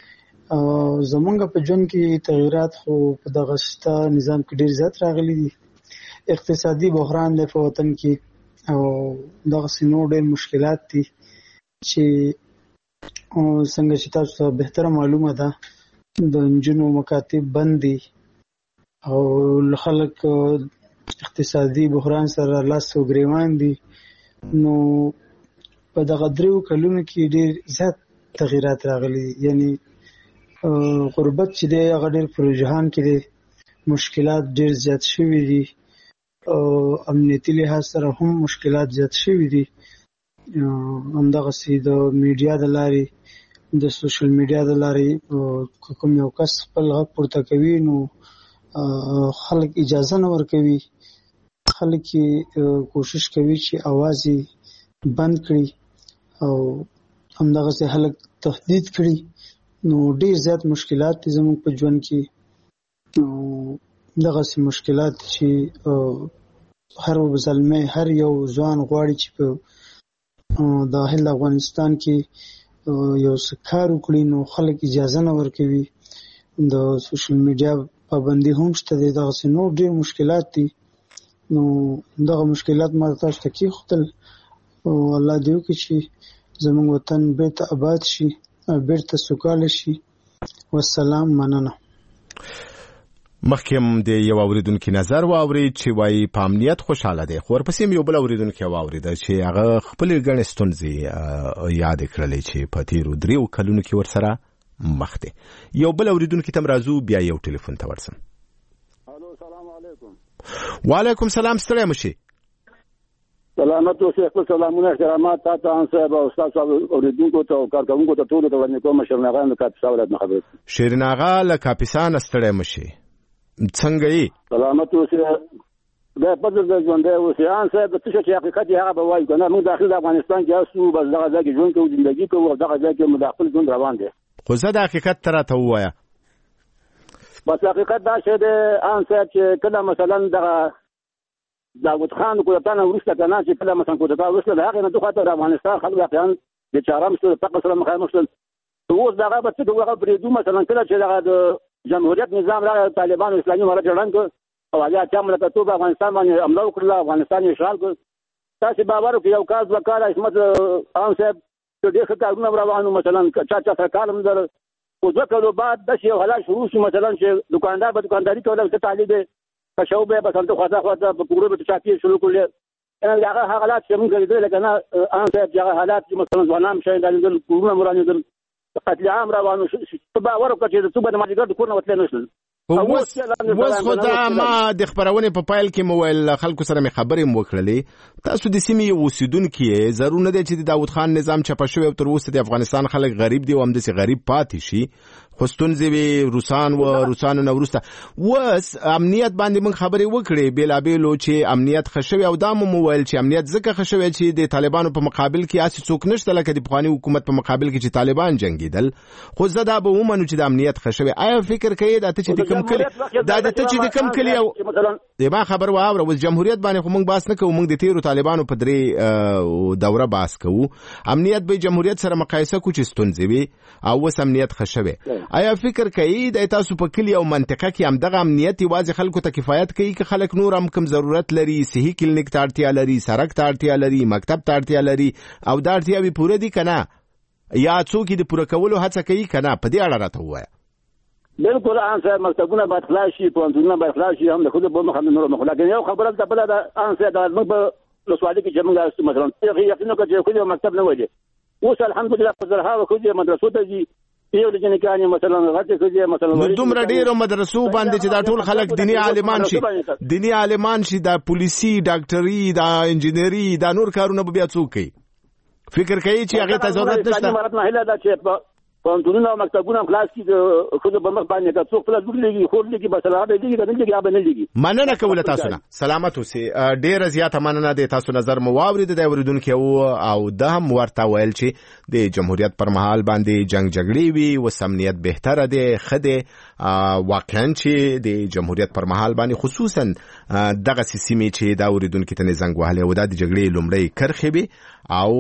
زمونږ په ژوند کې تغیرات خو په دغه شته نظام کې ډېر زیات راغلي دي. اقتصادي بحران دی په وطن کې او دغسې نور ډېر مشکلات دي چې څنګه چې تاسو ته بهتره معلومه ده د نجونو مکاتب بند دي او خلک اقتصادي بحران سره لاس و ګریوان دي. نو په دغه دریو کلونو کې ډېر زیات تغیرات راغلي دي. یعنی غربت چې دی هغه ډېر پر جهان کې دی. مشکلات ډېر زیات شوي دي او امنیتي لحاظ سره هم مشکلات زیات شوي دي. همدغسې د میډیا د لارې د سوشل میډیا د لارې که کوم یو کس خپل غږ پورته کوي نو خلک اجازه نه ورکوي، خلک یې کوشش کوي چې اواز یې بند کړي او همدغسې خلک تهدید کړي. نو ډېر زیات مشکلات دي زموږ په ژوند کې. دغسې مشکلات چې هر زلمی هر یو ځوان غواړي چې په داخل افغانستان کې یو څه کار وکړي نو خلک اجازه نه ورکوي. د سوشل میډیا پابندي هم شته دی. دغسې نور ډېر مشکلات دي. نو دغه مشکلات ما تاسو ته کېښودل او الله دې وکړي چې زموږ وطن بیرته آباد شي، بیرته سوکاله شي. والسلام، مننه. مخکې هم د یو اوریدونکي نظر واورید چې وایي په امنیت خوشحاله دی، خو ورپسې هم یو بل اوریدونکی واورېده چې هغه خپلې ګڼې ستونزې یادې کړلې چې په تېرو دریو کلونو کې ورسره مخ دی. یو بل اوریدونکي ته هم راځو، بیا یو ټلیفون ته ورسم. الو، سلام علیکم. وعلیکم سلام، ستړی مه شي. سلامت اوسئ. خپل سلامونه احترامات تا ته ان صاحب او استاد صاحب اوریدونکو ته او کارکوونکو ته ټولو ته وړاندې کوم. شیرین اغا له کاپیسا ولایت نه خبرې. شیرین اغا له کاپیسا نه ستړی مه شي. څنګه یې؟ سلامت اوسئ. دا پدې د ژوندۍ اوسئ. ان صاحب څه چې حقیقت یې هغه به وایي کنه. موږ داخل افغانستان کې اوسو، بس دغه ځای کې ژوند کوو، ژوندۍ کوو، دغه ځای کې موږ خپل ژوند روان دي. خو زه د حقیقت ته راته ووایه. بس حقیقت دا شی دی ان صاحب چې کله مثلا دغه داود خان کودتا نه وروسته که نه چې کله مثلا کودتا وروسته د هغې نه دخواته د افغانستان خلک واقعا بېچاره هم شول، فقر سره مخامخ شول. اوس دغه به څه کوو، هغه پرېږدو. مثلا کله چې دغه د جمهوریت نظام راغی، طالبانو اسلامي امارت جوړن کړ او هغې اتیا مملکتونو په افغانستان باندې حمله وکړله، افغانستان یې اشغال کړ. تاسې باور وکړئ یو کال دوه کاله عصمت عام صاحب ډېر ښه کارونه روان وو. مثلا چا چا سره کار هم در خو دوه کلو بعد داسې یو حالات شروع شو مثلا چې دوکاندار به دوکانداري کوله، څه طالب یې کشو به بس هلته خواته خواته په کورو به چاپې شروع کړلې. هغه حالات چې موږ لیدل لکه نه عام صاحب چې هغه حالات چې مثلا ځوانان شهید رانیدل، کورونه مو رانیدل، قتل عام روان وو. ته باور وکړه چې څوک به د مازدیګر د کور نه وتلی نه شول. اوس خو دا ما د خپرونې په پایل کې مو ویل، خلکو سره مې خبرې م وکړلې، تاسو د سیمې یو اوسېدونکي یې، ضرور نه دی چې د داود خان نظام چپه شوی او تر اوسه د افغانستان خلک غریب دي او همداسې غریب پاتې شي. خو ستونزې وې روسان و روسانو نه وروسته. اوس امنیت باندې موږ خبرې وکړې بېلابېلو چې امنیت ښه شوی، او دا مو مو ویل چې امنیت ځکه ښه شوی چې د طالبانو په مقابل کې هسې څوک نشته لکه د پخواني حکومت په مقابل کې چې طالبان جنګېدل. خو زه دا به ومنو چې د امنیت ښه شوی. آیا فکر کوئ دا ته چې د کوم کلي دا د ته چې د کوم کلي او د ما خبر واوره اوس جمهوریت باندې خو موږ بحث نه کوو، موږ د تېرو طالبانو په درې دوره بحث کوو. امنیت به جمهوریت سره مقایسه کوو چې ستونزې وي او اوس امنیت ښه شوی. آیا فکر کوئ د تاسو په کلي او منطقه کې همدغه امنیت یوازې خلکو ته کفایت کوي که خلک نور هم کوم ضرورت لري، صحي کلینیک ته اړتیا لري، سړک ته اړتیا لري، مکتب ته اړتیا لري او دا اړتیاوې پوره دي که نه؟ یا څوک یې د پوره کولو هڅه کوي که نه؟ په دې اړه راته ووایه. بالکل ان صاحب مکتبونه باید خلاص شي، پوهنتونونه باید خلاص شي، هم د ښځو په مخه نور مخ. لکن یو خبره ده بله ده ان صاحب د موږ په ولسوالۍ کې چې موږ مثلا یقین وکړو چې ښځې مکتب نه وایي. اوس الحمدلله په زرهاوه ښځې مدرسو ته ځي، یو د جنکانې مثلا غټې ښځې مثلا نو دومره ډېرو مدرسو باندې چې دا ټول خلک دیني عالمان شي، دیني عالمان شي، دا پولیسي، ډاکټري، دا انجینري، دا نور کارونه به بیا څوک کوي؟ فکر کوي چې هغې ته ضرورت نشته؟ امارت نه هیله ده چې پوهنتونونه او مکتبونه خلاص کړي، د ښځو په مخ باندې که څوک خپله لور لېږي، خور لېږي، بس هغه به لېږي، که نه لېږي هغه به نه لېږي. مننه کوله تاسو نه. سلامت اوسئ. ډېره زیاته مننه د تاسو نظر مو واورېد د اورېدونکي او دا هم ورته ویل چې د جمهوریت پر مهال باندې جنګ جګړې وي، اوس امنیت بهتره دی، ښه دی. واقعا چې د جمهوریت پر مهال باندې خصوصا دغسې سیمې چې دا اورېدونکي ته زنګ وهلی و دا د جګړې لومړۍ کرښې وي او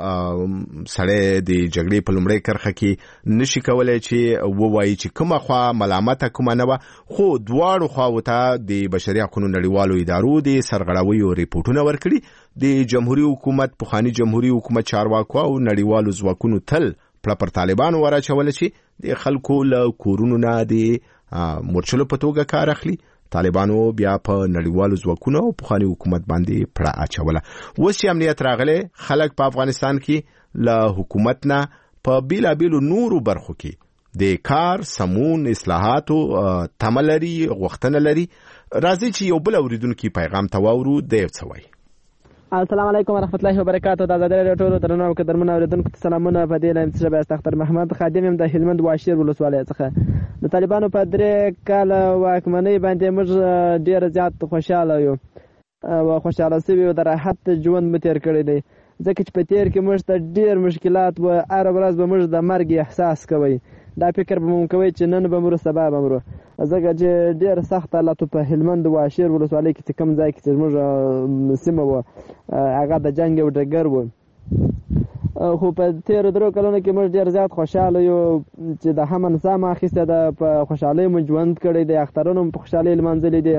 سړی د جګړې په لومړۍ کرښه کې نشي کولی چې ووایي چې کومه خوا ملامته کومه نه وه. خو دواړو خواو ته د بشري حقونو نړیوالو ادارو د سرغړویو ریپورټونه ورکړي. د جمهوري حکومت پخواني جمهوري حکومت چارواکو او نړیوالو ځواکونو تل پړه پر طالبانو وراچوله چې د خلکو له کورونو نه د مورچلو په توګه کار اخلي. طالبانو بیا په نړیوالو ځواکونو او پخواني حکومت باندې پړه اچوله. اوس چې امنیت راغلی، خلک په افغانستان کې له حکومت نه په بیلابیلو نورو برخو کې د کار سمون اصلاحاتو تملري غوښتنه لري. راځي چې یو بل اوریدونکو پیغام تواورو د یو څوي. السلام علیکم ورحمت الله وبرکاتہ. د آزادۍ راډیو ټولو درنو قدرمنو اوریدونکو ته سلامونه. په دې لایم چې شباست اختر محمد خادم يم د هلمند واشیر ولسوالۍ څخه. د طالبانو په درې کال واکمنۍ باندې موږ ډیر زیات خوشاله یو او خوشاله سوي د راحت ژوند مو تیر کړی دی، ځکه چې په تیر کې موږ ته ډیر مشکلات و. هر ورځ به موږ د مرګ احساس کوي. دا فکر به مو کوي چې نن به مرو سبا به مرو، ځکه چې ډیر سخت حالات په هلمند واشیر ولسوالۍ کې کوم ځای کې موږ سیمه و هغه د جنگ او ډګر و. خو په تیر درو کلونو کې موږ ډیر زیات خوشاله یو چې د همن سام اخیسته د په خوشحالۍ مو ژوند کړی دی، اخترونو په خوشحالۍ لمانځلې دي.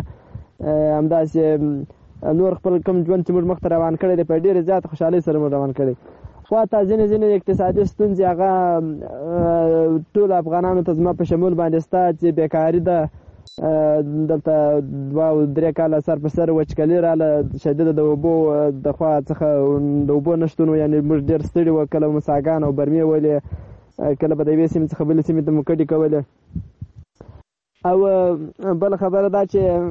همداسې نور خپل کوم ژوند چې موږ مخ ته روان کړی دی په ډیر زیات خوشحالۍ سره موږ روان کړی. خو تا ځینې ځینې اقتصادي ستونزې هغه ټول افغانانو ته زما په شمول باندې ستا چې بیکاري ده، دلته دوه او درې کاله سر په سر وچکالي راله شدیده د اوبو د خوا څخه د اوبو نشتون، یعنې موږ ډېر ستړي وو، کله مو څاګان او برمې ولې، کله به د یوې سیمې څخه بلې سیمې ته مو کډې کولې. او بل خبره دا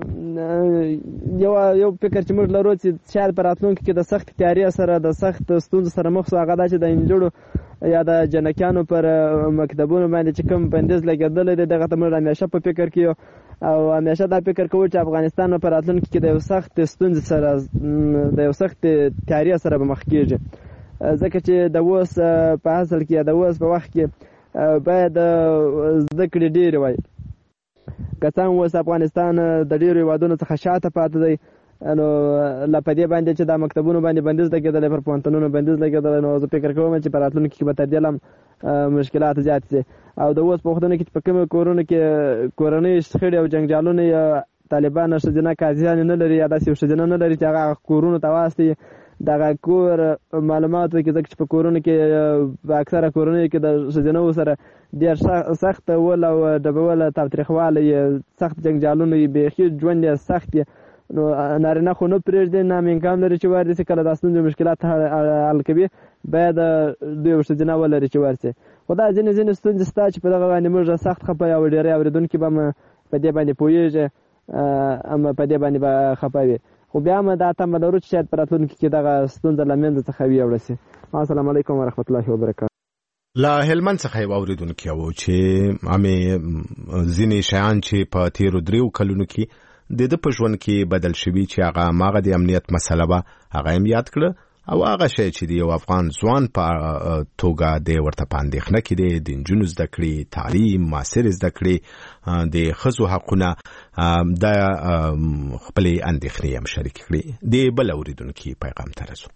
چې یو یو فکر چې موږ لرو چې شاید په راتلونکي کې د سخت تیاري سره د سخت ستونزو سره مخ شو، هغه دا چې د نجونو یا د جنکیانو پر مکتبونو باندې چې کوم بندیز لګېدلی دی دغه ته موږ همیشه په فکر کې یو او همیشه دا فکر کوو چې افغانستان په راتلونکي کې د یو سخت ستونزې سره د یو سخت تیاري سره به مخ کېږي، ځکه چې د اوس په اصل کې د اوس په وخت کې باید زده کړې ډېرې وای. که څنګه اوس افغانستان د ډېرو هېوادونو څخه شاته پاتې دی، نو لا په دې باندې چې دا مکتبونو باندې بندیز لګېدلی، پر پوهنتونونو بندیز لګېدلی، نو زه فکر کوم چې په راتلونکي کې به تر دې هم مشکلات زیات شي. او د اوس په وختونو کې چې په کومو کورونو کې کورنۍ شخړې او جنګجالونه یا طالبان ښځینه قاضیانې نه لري یا داسې یو ښځینه نه لري چې هغه کورونو ته واستوي دغه کور معلوماتو کې، ځکه چې په کورونو کې په اکثره کورنیو کې د ښځینو سره ډېر سخت ول او ډبول تاوتریخوالی، سخت جنګجالونه یې بیخي ژوند یې سخت یې، نو نارینه خو نه پرېږدي، نه هم امکان لري چې ورسي کله دا ستونزې مشکلات حل کوي، باید دوی یو ښځینه ولري چې ورسي. خو دا ځینې ځینې ستونزې شته چې په دغه باندې موږ سخت خفه یو، ډېری اورېدونکي به م په دې باندې پوهېږي، اما په دې باندې به خفه وي. خو بیا هم دا تمه لرو چې شاید په راتلونکي کې دغه ستونزه له منځه څخه ویوړه شي. السلام علیکم ورحمت الله وبرکاتہ. لا هلمند څخه یو اوریدونکی و چې امې ځینې شیان چې په تیرو دریو کلونو کې د د په ژوند کې بدل شوي چې هغه ماغه د امنیت مسله به هغه هم یاد کړه، او هغه شی چې د یو افغان ځوان په توګه د ورته په اندېښنه کې دی د نجونو زده کړې، تعلیم، معاصر زده کړې، د ښځو حقونه، د خپلې اندېښنې هم شریک کړي. د بل اوریدونکي پیغام ته رسو.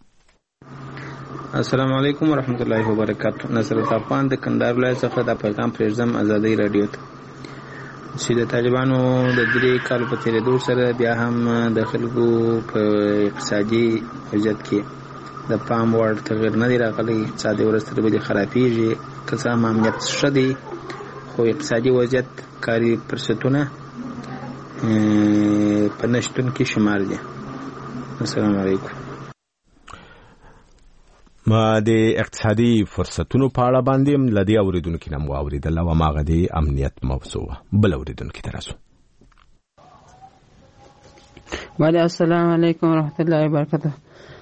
السلام علیکم ورحمت الله وبرکاتہ. نصر الطافان د کندهار ولایت څخه دا پیغام پرېږدم آزادۍ راډیو ته چې د طالبانو د درې کالو په تېرېدو سره بیا هم د خلکو په اقتصادي وضعیت کې د پام وړ تغیر نه دی راغلی. اقتصادي ورځ تر بلې خرابېږي، که څه هم امنیت ښه دی خو اقتصادي وضعیت کاري فرصتونه په نشتون کې شمار دي. السلام علیکم. ما د اقتصادي فرصتونو په اړه باندې هم لدی اوریدونکو نم واوریدل او ماغه د امنیت موضوع بل اوریدونکو ترسو. وعلیکم السلام علیکم ورحمت الله وبرکاتہ.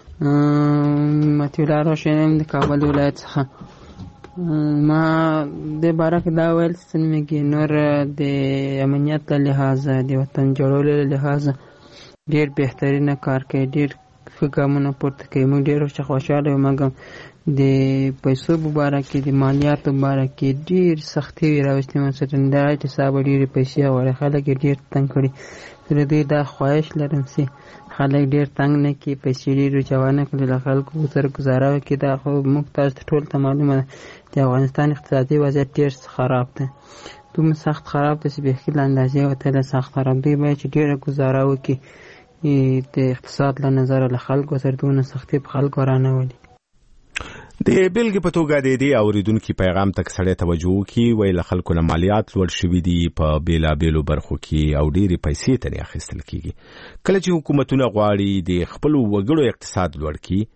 متیولا روشنم د کابل ولایت څخه. ما د بارک دا ویل سنمګي نور د امنیت له لحاظ د وطن جوړولو له لحاظ ډیر بهترینه کار کوي، ډیر فګامونه پورته کوي. موږ ډېر خوشاله یو، مګم د پیسو مبارکې د مالیاتو مبارکې ډېر سختي راوستې مسله دا چې صاحب ډېرې پیسې غواړي، خلک یې ډېر تنګ کړي. زه دوی دا خواهش لرم چې خلک ډېر تنګ نه کړي، پیسې ډېرې جوانه کړي، له خلکو سره ګزاره وکړي. دا خو موږ تاسو ته ټول ته معلومه ده د افغانستان اقتصادي وضعیت ډېر خراب دی، دومره سخت خراب دی چې بېخي له اندازې وتلی سخت خراب دی. باید چې ډېره ګزاره وکړي د اقتصاد له نظره له خلکو سره دونه سختي په خلکو رانولي. د بیلګې په توګه د دې اوریدونکو پیغام تک سړی توجه وکړي، وایي له خلکو نه مالیات لوړ شوي دي په بېلابېلو برخو کې او ډېرې پیسې ترې اخیستل کېږي. کله چې حکومتونه غواړي د خپلو وګړو اقتصاد لوړ کړي،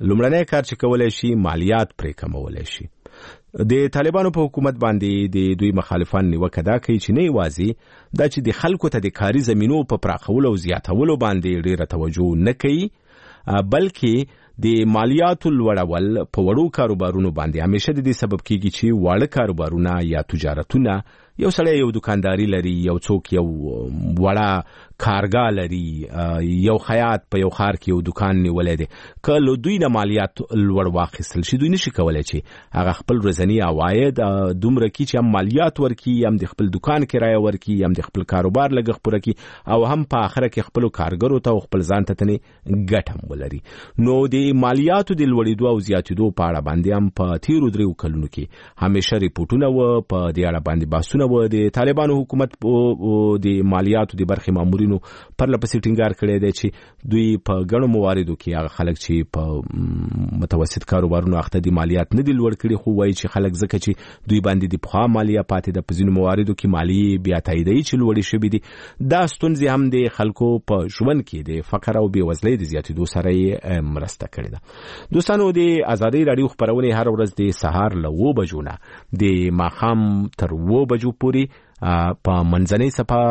لومړنی کار چې کولای شي مالیات پرې کمولی شي. د طالبانو په حکومت باندې د دوی مخالفان نیوکه دا کوي چې نه یوازې دا چې د خلکو ته د کاري زمینو په پراخولو او زیاتولو باندې ډیره توجه نه کوي، بلکې د مالیاتو لوړول په وړو کاروبارونو باندې همیشه د دې سبب کیږي چې واړه کاروبارونه یا تجارتونه، یو سړی یو دکانداري لري، یو څوک یو وړه کارګاه لري، یو خیاط په یو ښار کې یو دکان نیولی دی، که له دوی نه مالیات لوړ واخیستل شي دوی نشي کولی چې هغه خپل ورځني عواید دومره کړي چې هم مالیات ورکړي، هم د خپل دکان کرایه ورکړي، هم د خپل کاروبار لګښت پوره کړي، او هم په آخره کې خپلو کارګرو ته او خپل ځان ته تنې ګټه هم ولري. نو د مالیاتو د لوړېدو او زیاتېدو په اړه باندې هم په تیرو دریو کلونو کې همیشه ریپورټونه وه، په دې اړه باندې بحثونه و. د طالبانو حکومت د مالیاتو د برخې مامورینو پرله پسې ټینګار کړی دی چې دوی په ګڼو مواردو کې هغه خلک چې په متوسط کاروبارونو اخته دي مالیات نه دي لوړ کړي، خو وایي چې خلک ځکه چې دوی باندې د پخوا مالیه پاتې ده، په ځینو مواردو کې مالیې بیا تاییدوي چې لوړې شوي دي. دا ستونزې هم د خلکو په ژوند کې د فقر او بېوزلۍ د زیاتېدو سره یې مرسته کړې ده. دوستانو، د ازادۍ راډیو خپرونې هر ورځ د سهار له اوه بجو نه د ماښام تر اوه بجو پورې په منځنۍ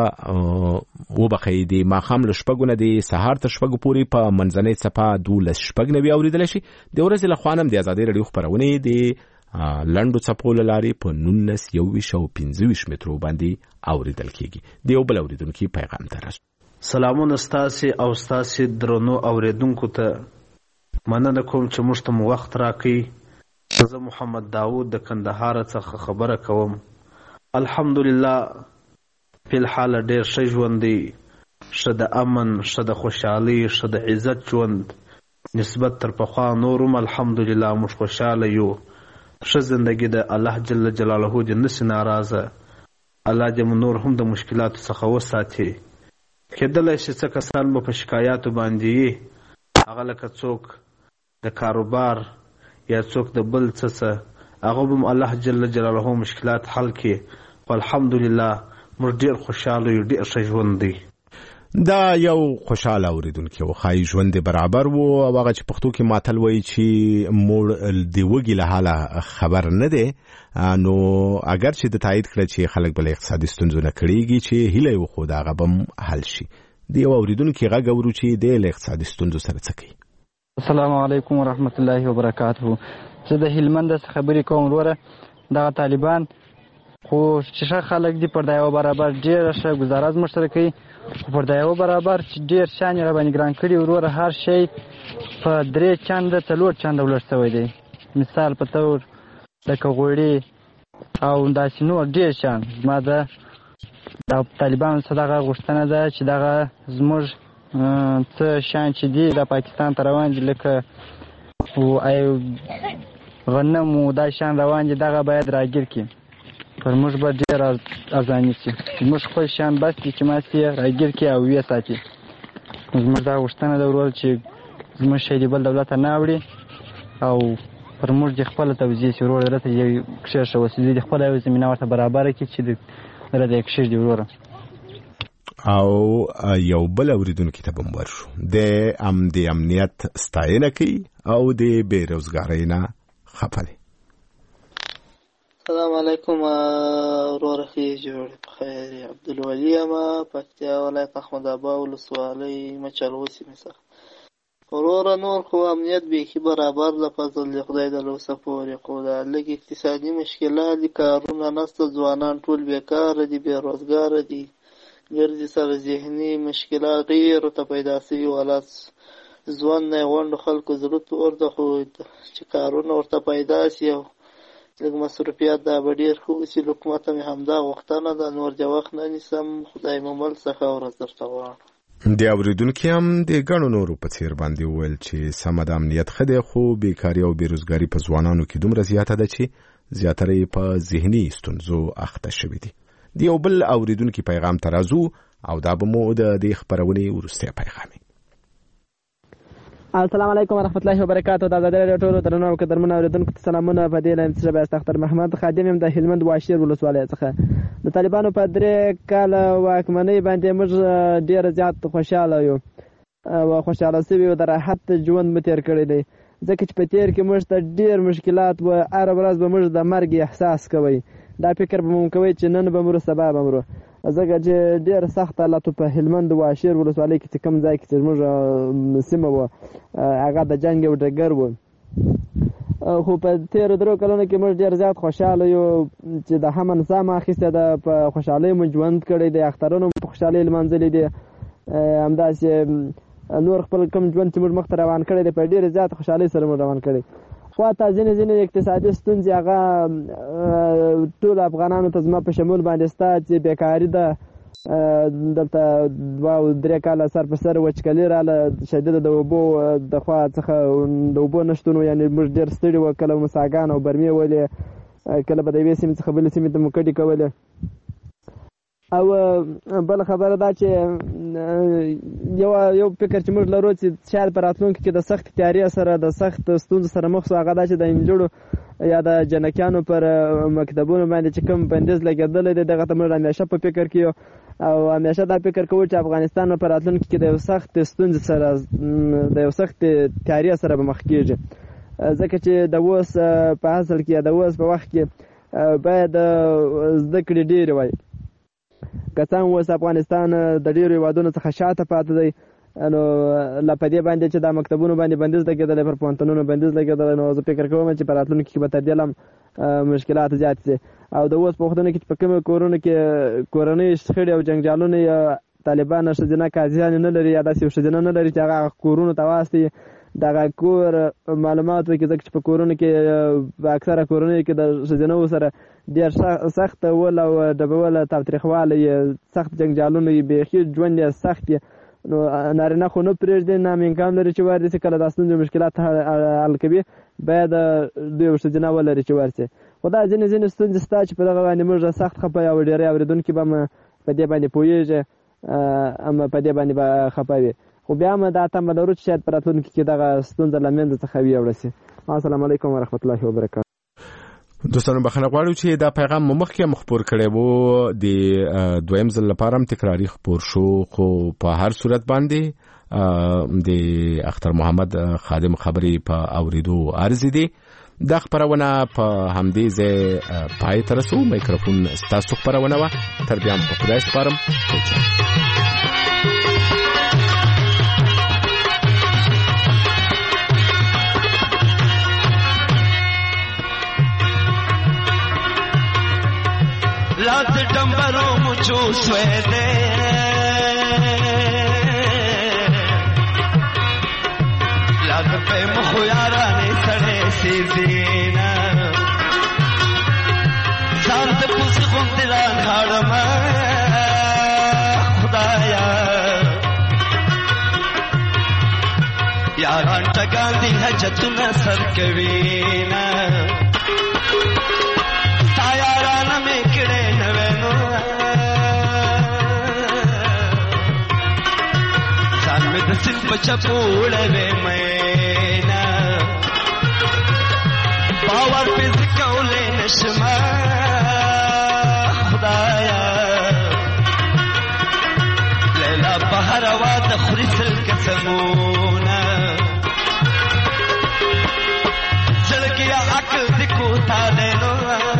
څپه وبخئ د ماښام له شپږو نه د سهار تر شپږو پورې په منځنۍ څپه دولس شپږ نوي اورېدلی شي. د ورځې له خوا هم د ازادۍ راډیو خپرونې د لنډو څپو له لارې په نولس یوویشت او پنځه ویشت مترو باندې اورېدل کېږي. د یو بل اورېدونکي پیغام ته رسو. سلامونه ستاسې او ستاسې درنو اورېدونکو ته، مننه کوم چې موږ ته مو وخت راکوي. زه محمد داود د کندهار څخه خبره کوم. الحمدلله په الحال ډېر ښه ژوند دی، ښه د امن، ښه د خوشحالۍ، ښه د عزت ژوند نسبت تر پخوا نور هم الحمدلله موږ خوشحاله یو. ښه زندګي د الله جل جلاله دې نسي ناراضه، الله دې مو نور هم د مشکلاتو څخه وساتي. کېدلی شي څه کسان به په شکایاتو باندې یي، هغه لکه څوک د کاروبار یا څوک د بل څه څه، هغه به م الله جل جلاله مشکلات حل کړي. خو الحمدلله موږ ډېر خوشحاله یو، ډېر ښه ژوند دی. دا یو خوشحاله اورېدونکی و، ښایي ژوند یې برابر و، او هغه چې پښتو کې ماتل وایي چې موړ د وږي له حاله خبر نه دی. نو اگر چې د تایید کړه چې خلک به له اقتصادي ستونزو نه کړېږي، چې هیله یې وښوده هغه به هم حل شي. د یو اورېدونکي غږ اورو چې دی له اقتصادي ستونزو سره څه کوي. السلام علیکم ورحمت الله وبرکاته. زه د هلمند څخه خبرې کوم. وروره دغه طالبان خو چې ښه خلک دي، پر دا یو برابر ډېره ښه ګزاره زموږ سره کوي، خو پر دا یو برابر چې ډېر شیان یې راباندې ګران کړي. وروره هر شی په درې چنده څلور چنده ولوړ شوی دی. مثال په طور لکه غوړي او داسې نور ډېر شیان. زما د طالبانو څخه دغه غوښتنه ده چې دغه زموږ څه شیان چې دي د پاکستان ته روان دي، لکه غنم او دا شیان روان دي، دغه باید راګیر کړي. پر موږ به ډېر ارزاني شي. موږ خپل شیان بس دي چې ماسې یې راګیر کړي او ویې ساتي. زموږ دا غوښتنه ده ورور چې زموږ شی د بل دولت ته نه اوړي، او پر موږ دې خپله توضیح شي ورور، دلته یې کښېښوه چې دوی د خپله یو زمینه ورته برابره کړي چې دلته یې کښېږدي وروره. او یو بل اورېدونکي ته به م ورشو. دی هم د امنیت ستاینه کوي او د بېروزګارۍ نه خفه دی. السلام علیکم وروره، ښې جوړې په خیر. عبدالولي یم، پکتیا ولایت احمد آباد ولسوالۍ مچلغو سیمې څخه. وروره نور خو امنیت بیخي برابر د فضل د خدای د لوسه پورې، خو دا لږ اقتصادي مشکلات دي، کارونه نشته، ځوانان ټول بېکاره دي، بېروزګاره دي، ګرځي سره ذهني مشکلات غیر ته پیدا شوي. ولس ځوان نه غونډو خلکو زړه تور ده، خو چې کارونه ورته پیدا شي او لږ مصروفیات دا به ډېر ښه وشي. حکومت ته مې همدا غوښتنه ده، نور د وخت نه نیسم. خدای مو مل څخه ورځ درته غواړم. د اورېدونکي هم د ګڼو نورو په څېر باندې وویل چې سمه د امنیت ښه دی، خو بېکاري او بېروزګاري په ځوانانو کې دومره زیاته ده چې زیاتره یې په ذهني ستونزو اخته شوي دي. د یو بل اورېدونکي پیغام ته راځو، او دا به مو د دې خپرونې وروستی پیغام وي. السلام علیکم ورحمت الله وبرکاته. د ازادۍ راډیو ټولو درنو او قدرمنو اورېدونکو ته سلامونه. په دې لایم چې زه اختر محمد خادم یم د هلمند واشیر ولسوالۍ څخه. د طالبانو په درې کاله واکمنۍ باندې موږ ډېر زیات خوشحاله یو او خوشحاله شوي یو، د راحت ژوند مو تېر کړی دی. ځکه چې په تیر کې موږ ته ډېر مشکلات و، هره ورځ به موږ د مرګ احساس کوئ. دا فکر به مو کوئ چې نن به مرو سبا به مرو، ځکه چې ډېر سخت حالت په هلمند واشیر ولسوالۍ کې چې کوم ځای کې چې زموږ سیمه وه هغه د جنګ یو ډګر و. خو په تېرو درو کلونو کې موږ ډېر زیات خوشحاله یو چې د امن ساه مو اخیستې ده، په خوشحالۍ مو ژوند کړی دی، اخترونه مو په خوشحالۍ لمانځلي دي. همداسې نور خپل کوم ژوند چې موږ مخته روان کړی دی په ډېرې زیات خوشحالۍ سره مو روان کړی. خو حتی ځینې ځینې اقتصادي ستونزې هغه ټولو افغانانو ته زما په شمول باندې شته چې بیکاري ده. دلته دوه او درې کاله سر په سر وچکلي راله شدیده د اوبو د خوا څخه د اوبو نشتون و، یعنې موږ ډېر ستړي وو، کله مو څاګان او برمې ولې، کله به د یوې سیمې څخه بلې سیمې ته مو کډې کولې. او بل خبره دا چې یو یو فکر چې موږ لرو چې شاید په راتلونکي کې د سخت تیاري سره د سخت ستونزو سره مخ شو، هغه دا چې د نجونو یا د جنکیانو پر مکتبونو باندې چې کوم بندیز لګېدلی دی دغه ته موږ همیشه په فکر کې یو، او همیشه دا فکر کوو چې افغانستان په راتلونکي کې د یو سخت ستونزې سره د یو سخت تیاري سره به مخ کېږي. ځکه چې د اوس په اصل کې یا د اوس په وخت کې باید زده کړې ډېرې وای. که څنګه اوس افغانستان د ډېرو هېوادونو څخه شاته پاتې دی، نو لا په دې باندې چې دا مکتبونو باندې بندیز لګېدلی، پر پوهنتونونو بندیز لګېدلی، نو زه فکر کوم چې په راتلونکي کې به تر دې هم مشکلات زیات شي. او د اوس په وختونو کې چې په کومو کورونو کې کورنۍ شخړې او جنګجالونه یا طالبان ښځینه قاضیانې نه لري یا داسې یو ښځینه نه لري چې هغه کورونو ته واستوي، دغه کور معلومات وکړي، ځکه چې په کورونو کې په اکثره کورنیو کې د ښځینهو سره ډېر سخت ول او ډبول تاوتریخوالی یې سخت جنګجالونه یې بیخي ژوند یې سخت یې، نو نارینه خو نه پرېږدي، نه هم امکان لري چې ورسي کله دا ستونزې مشکلات حل کوي، باید دوی یو ښځینه ولري چې ورسي. خو دا ځینې ځینې ستونزې شته چې په دغه باندې موږ سخت خفه یو، او ډېری اورېدونکي به م په دې باندې پوهېږي، اما په دې باندې به خفه وي. خو بیا هم دا تمه لرو چې شاید په راتلونکي کې دغه ستونزه له منځه څخه ویوړه شي. السلام علیکم ورحمت الله وبرکاته. دوستانو بخښنه غواړو چې دا پیغام مو مخکې مخبر کړی وو، د دویم ځل لپاره هم تکراری خبر شو، خو په هر صورت باندې د اختر محمد خادم خبرې په اوریدو ارزي دي. دا خبرونه په همدې ځای پای ته رسو. میکروفون ستاسو خبرونه وه، تر بیا هم په خدای سپارم. लात डंबरों मुझो स्वेदे लात पे मुखयारा ने सड़े सी जीना शांत पुस गुंदरा खाड़ में खुदाया यारान टगांदी है जतुना सरकवीना सायारान में किड़े चपूड़े मैना पावर पिजकौले नशमा खुदाया लैला बहरवा तखरिसल कसमूना चल गया अकल दिखो था देनो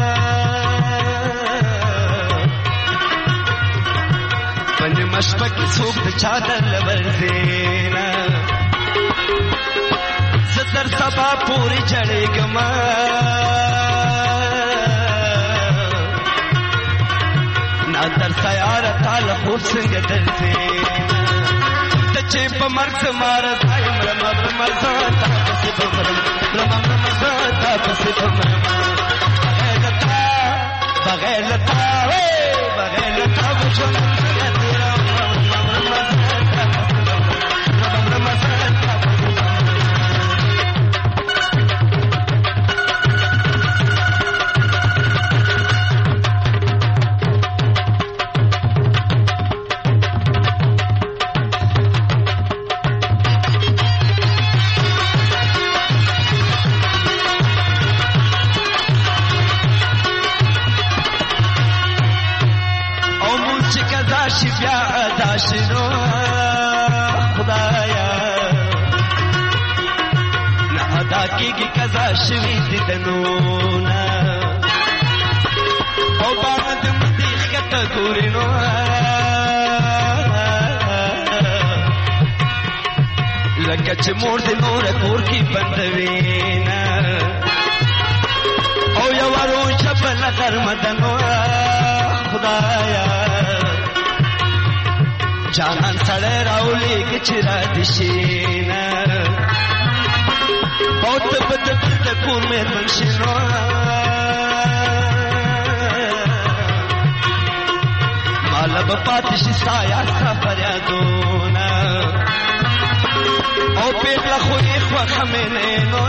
पंज मशबक सूख चादर लवर्जेना सतर सबा पूरी चढ़े गमा ना तरसा यार ताल हुस्न गदर से तचे पमर्स मार थाय मरम मरसा ता से बमरम मरम मरसा ता से बमरम बगैर लता बगैर लता हे बगैर लता बुझो پاکیږي قضا شوي دي دنونه او باندې مدي کته ګوري نو لکه چې مور دې نور کور کې بندوي نه او یو ورو چپل غرمدنو خدایا جانان سړی راولي کې چې را دي شي نه او ته په دې کور مې منشنو مالا بپاتې شي سایا سفر یادونه او پیغله خوی خوخه مې نه نو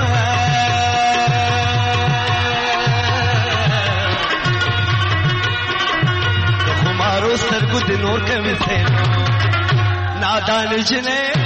د خمارو سترګو د نور کوي سینو نادان جنې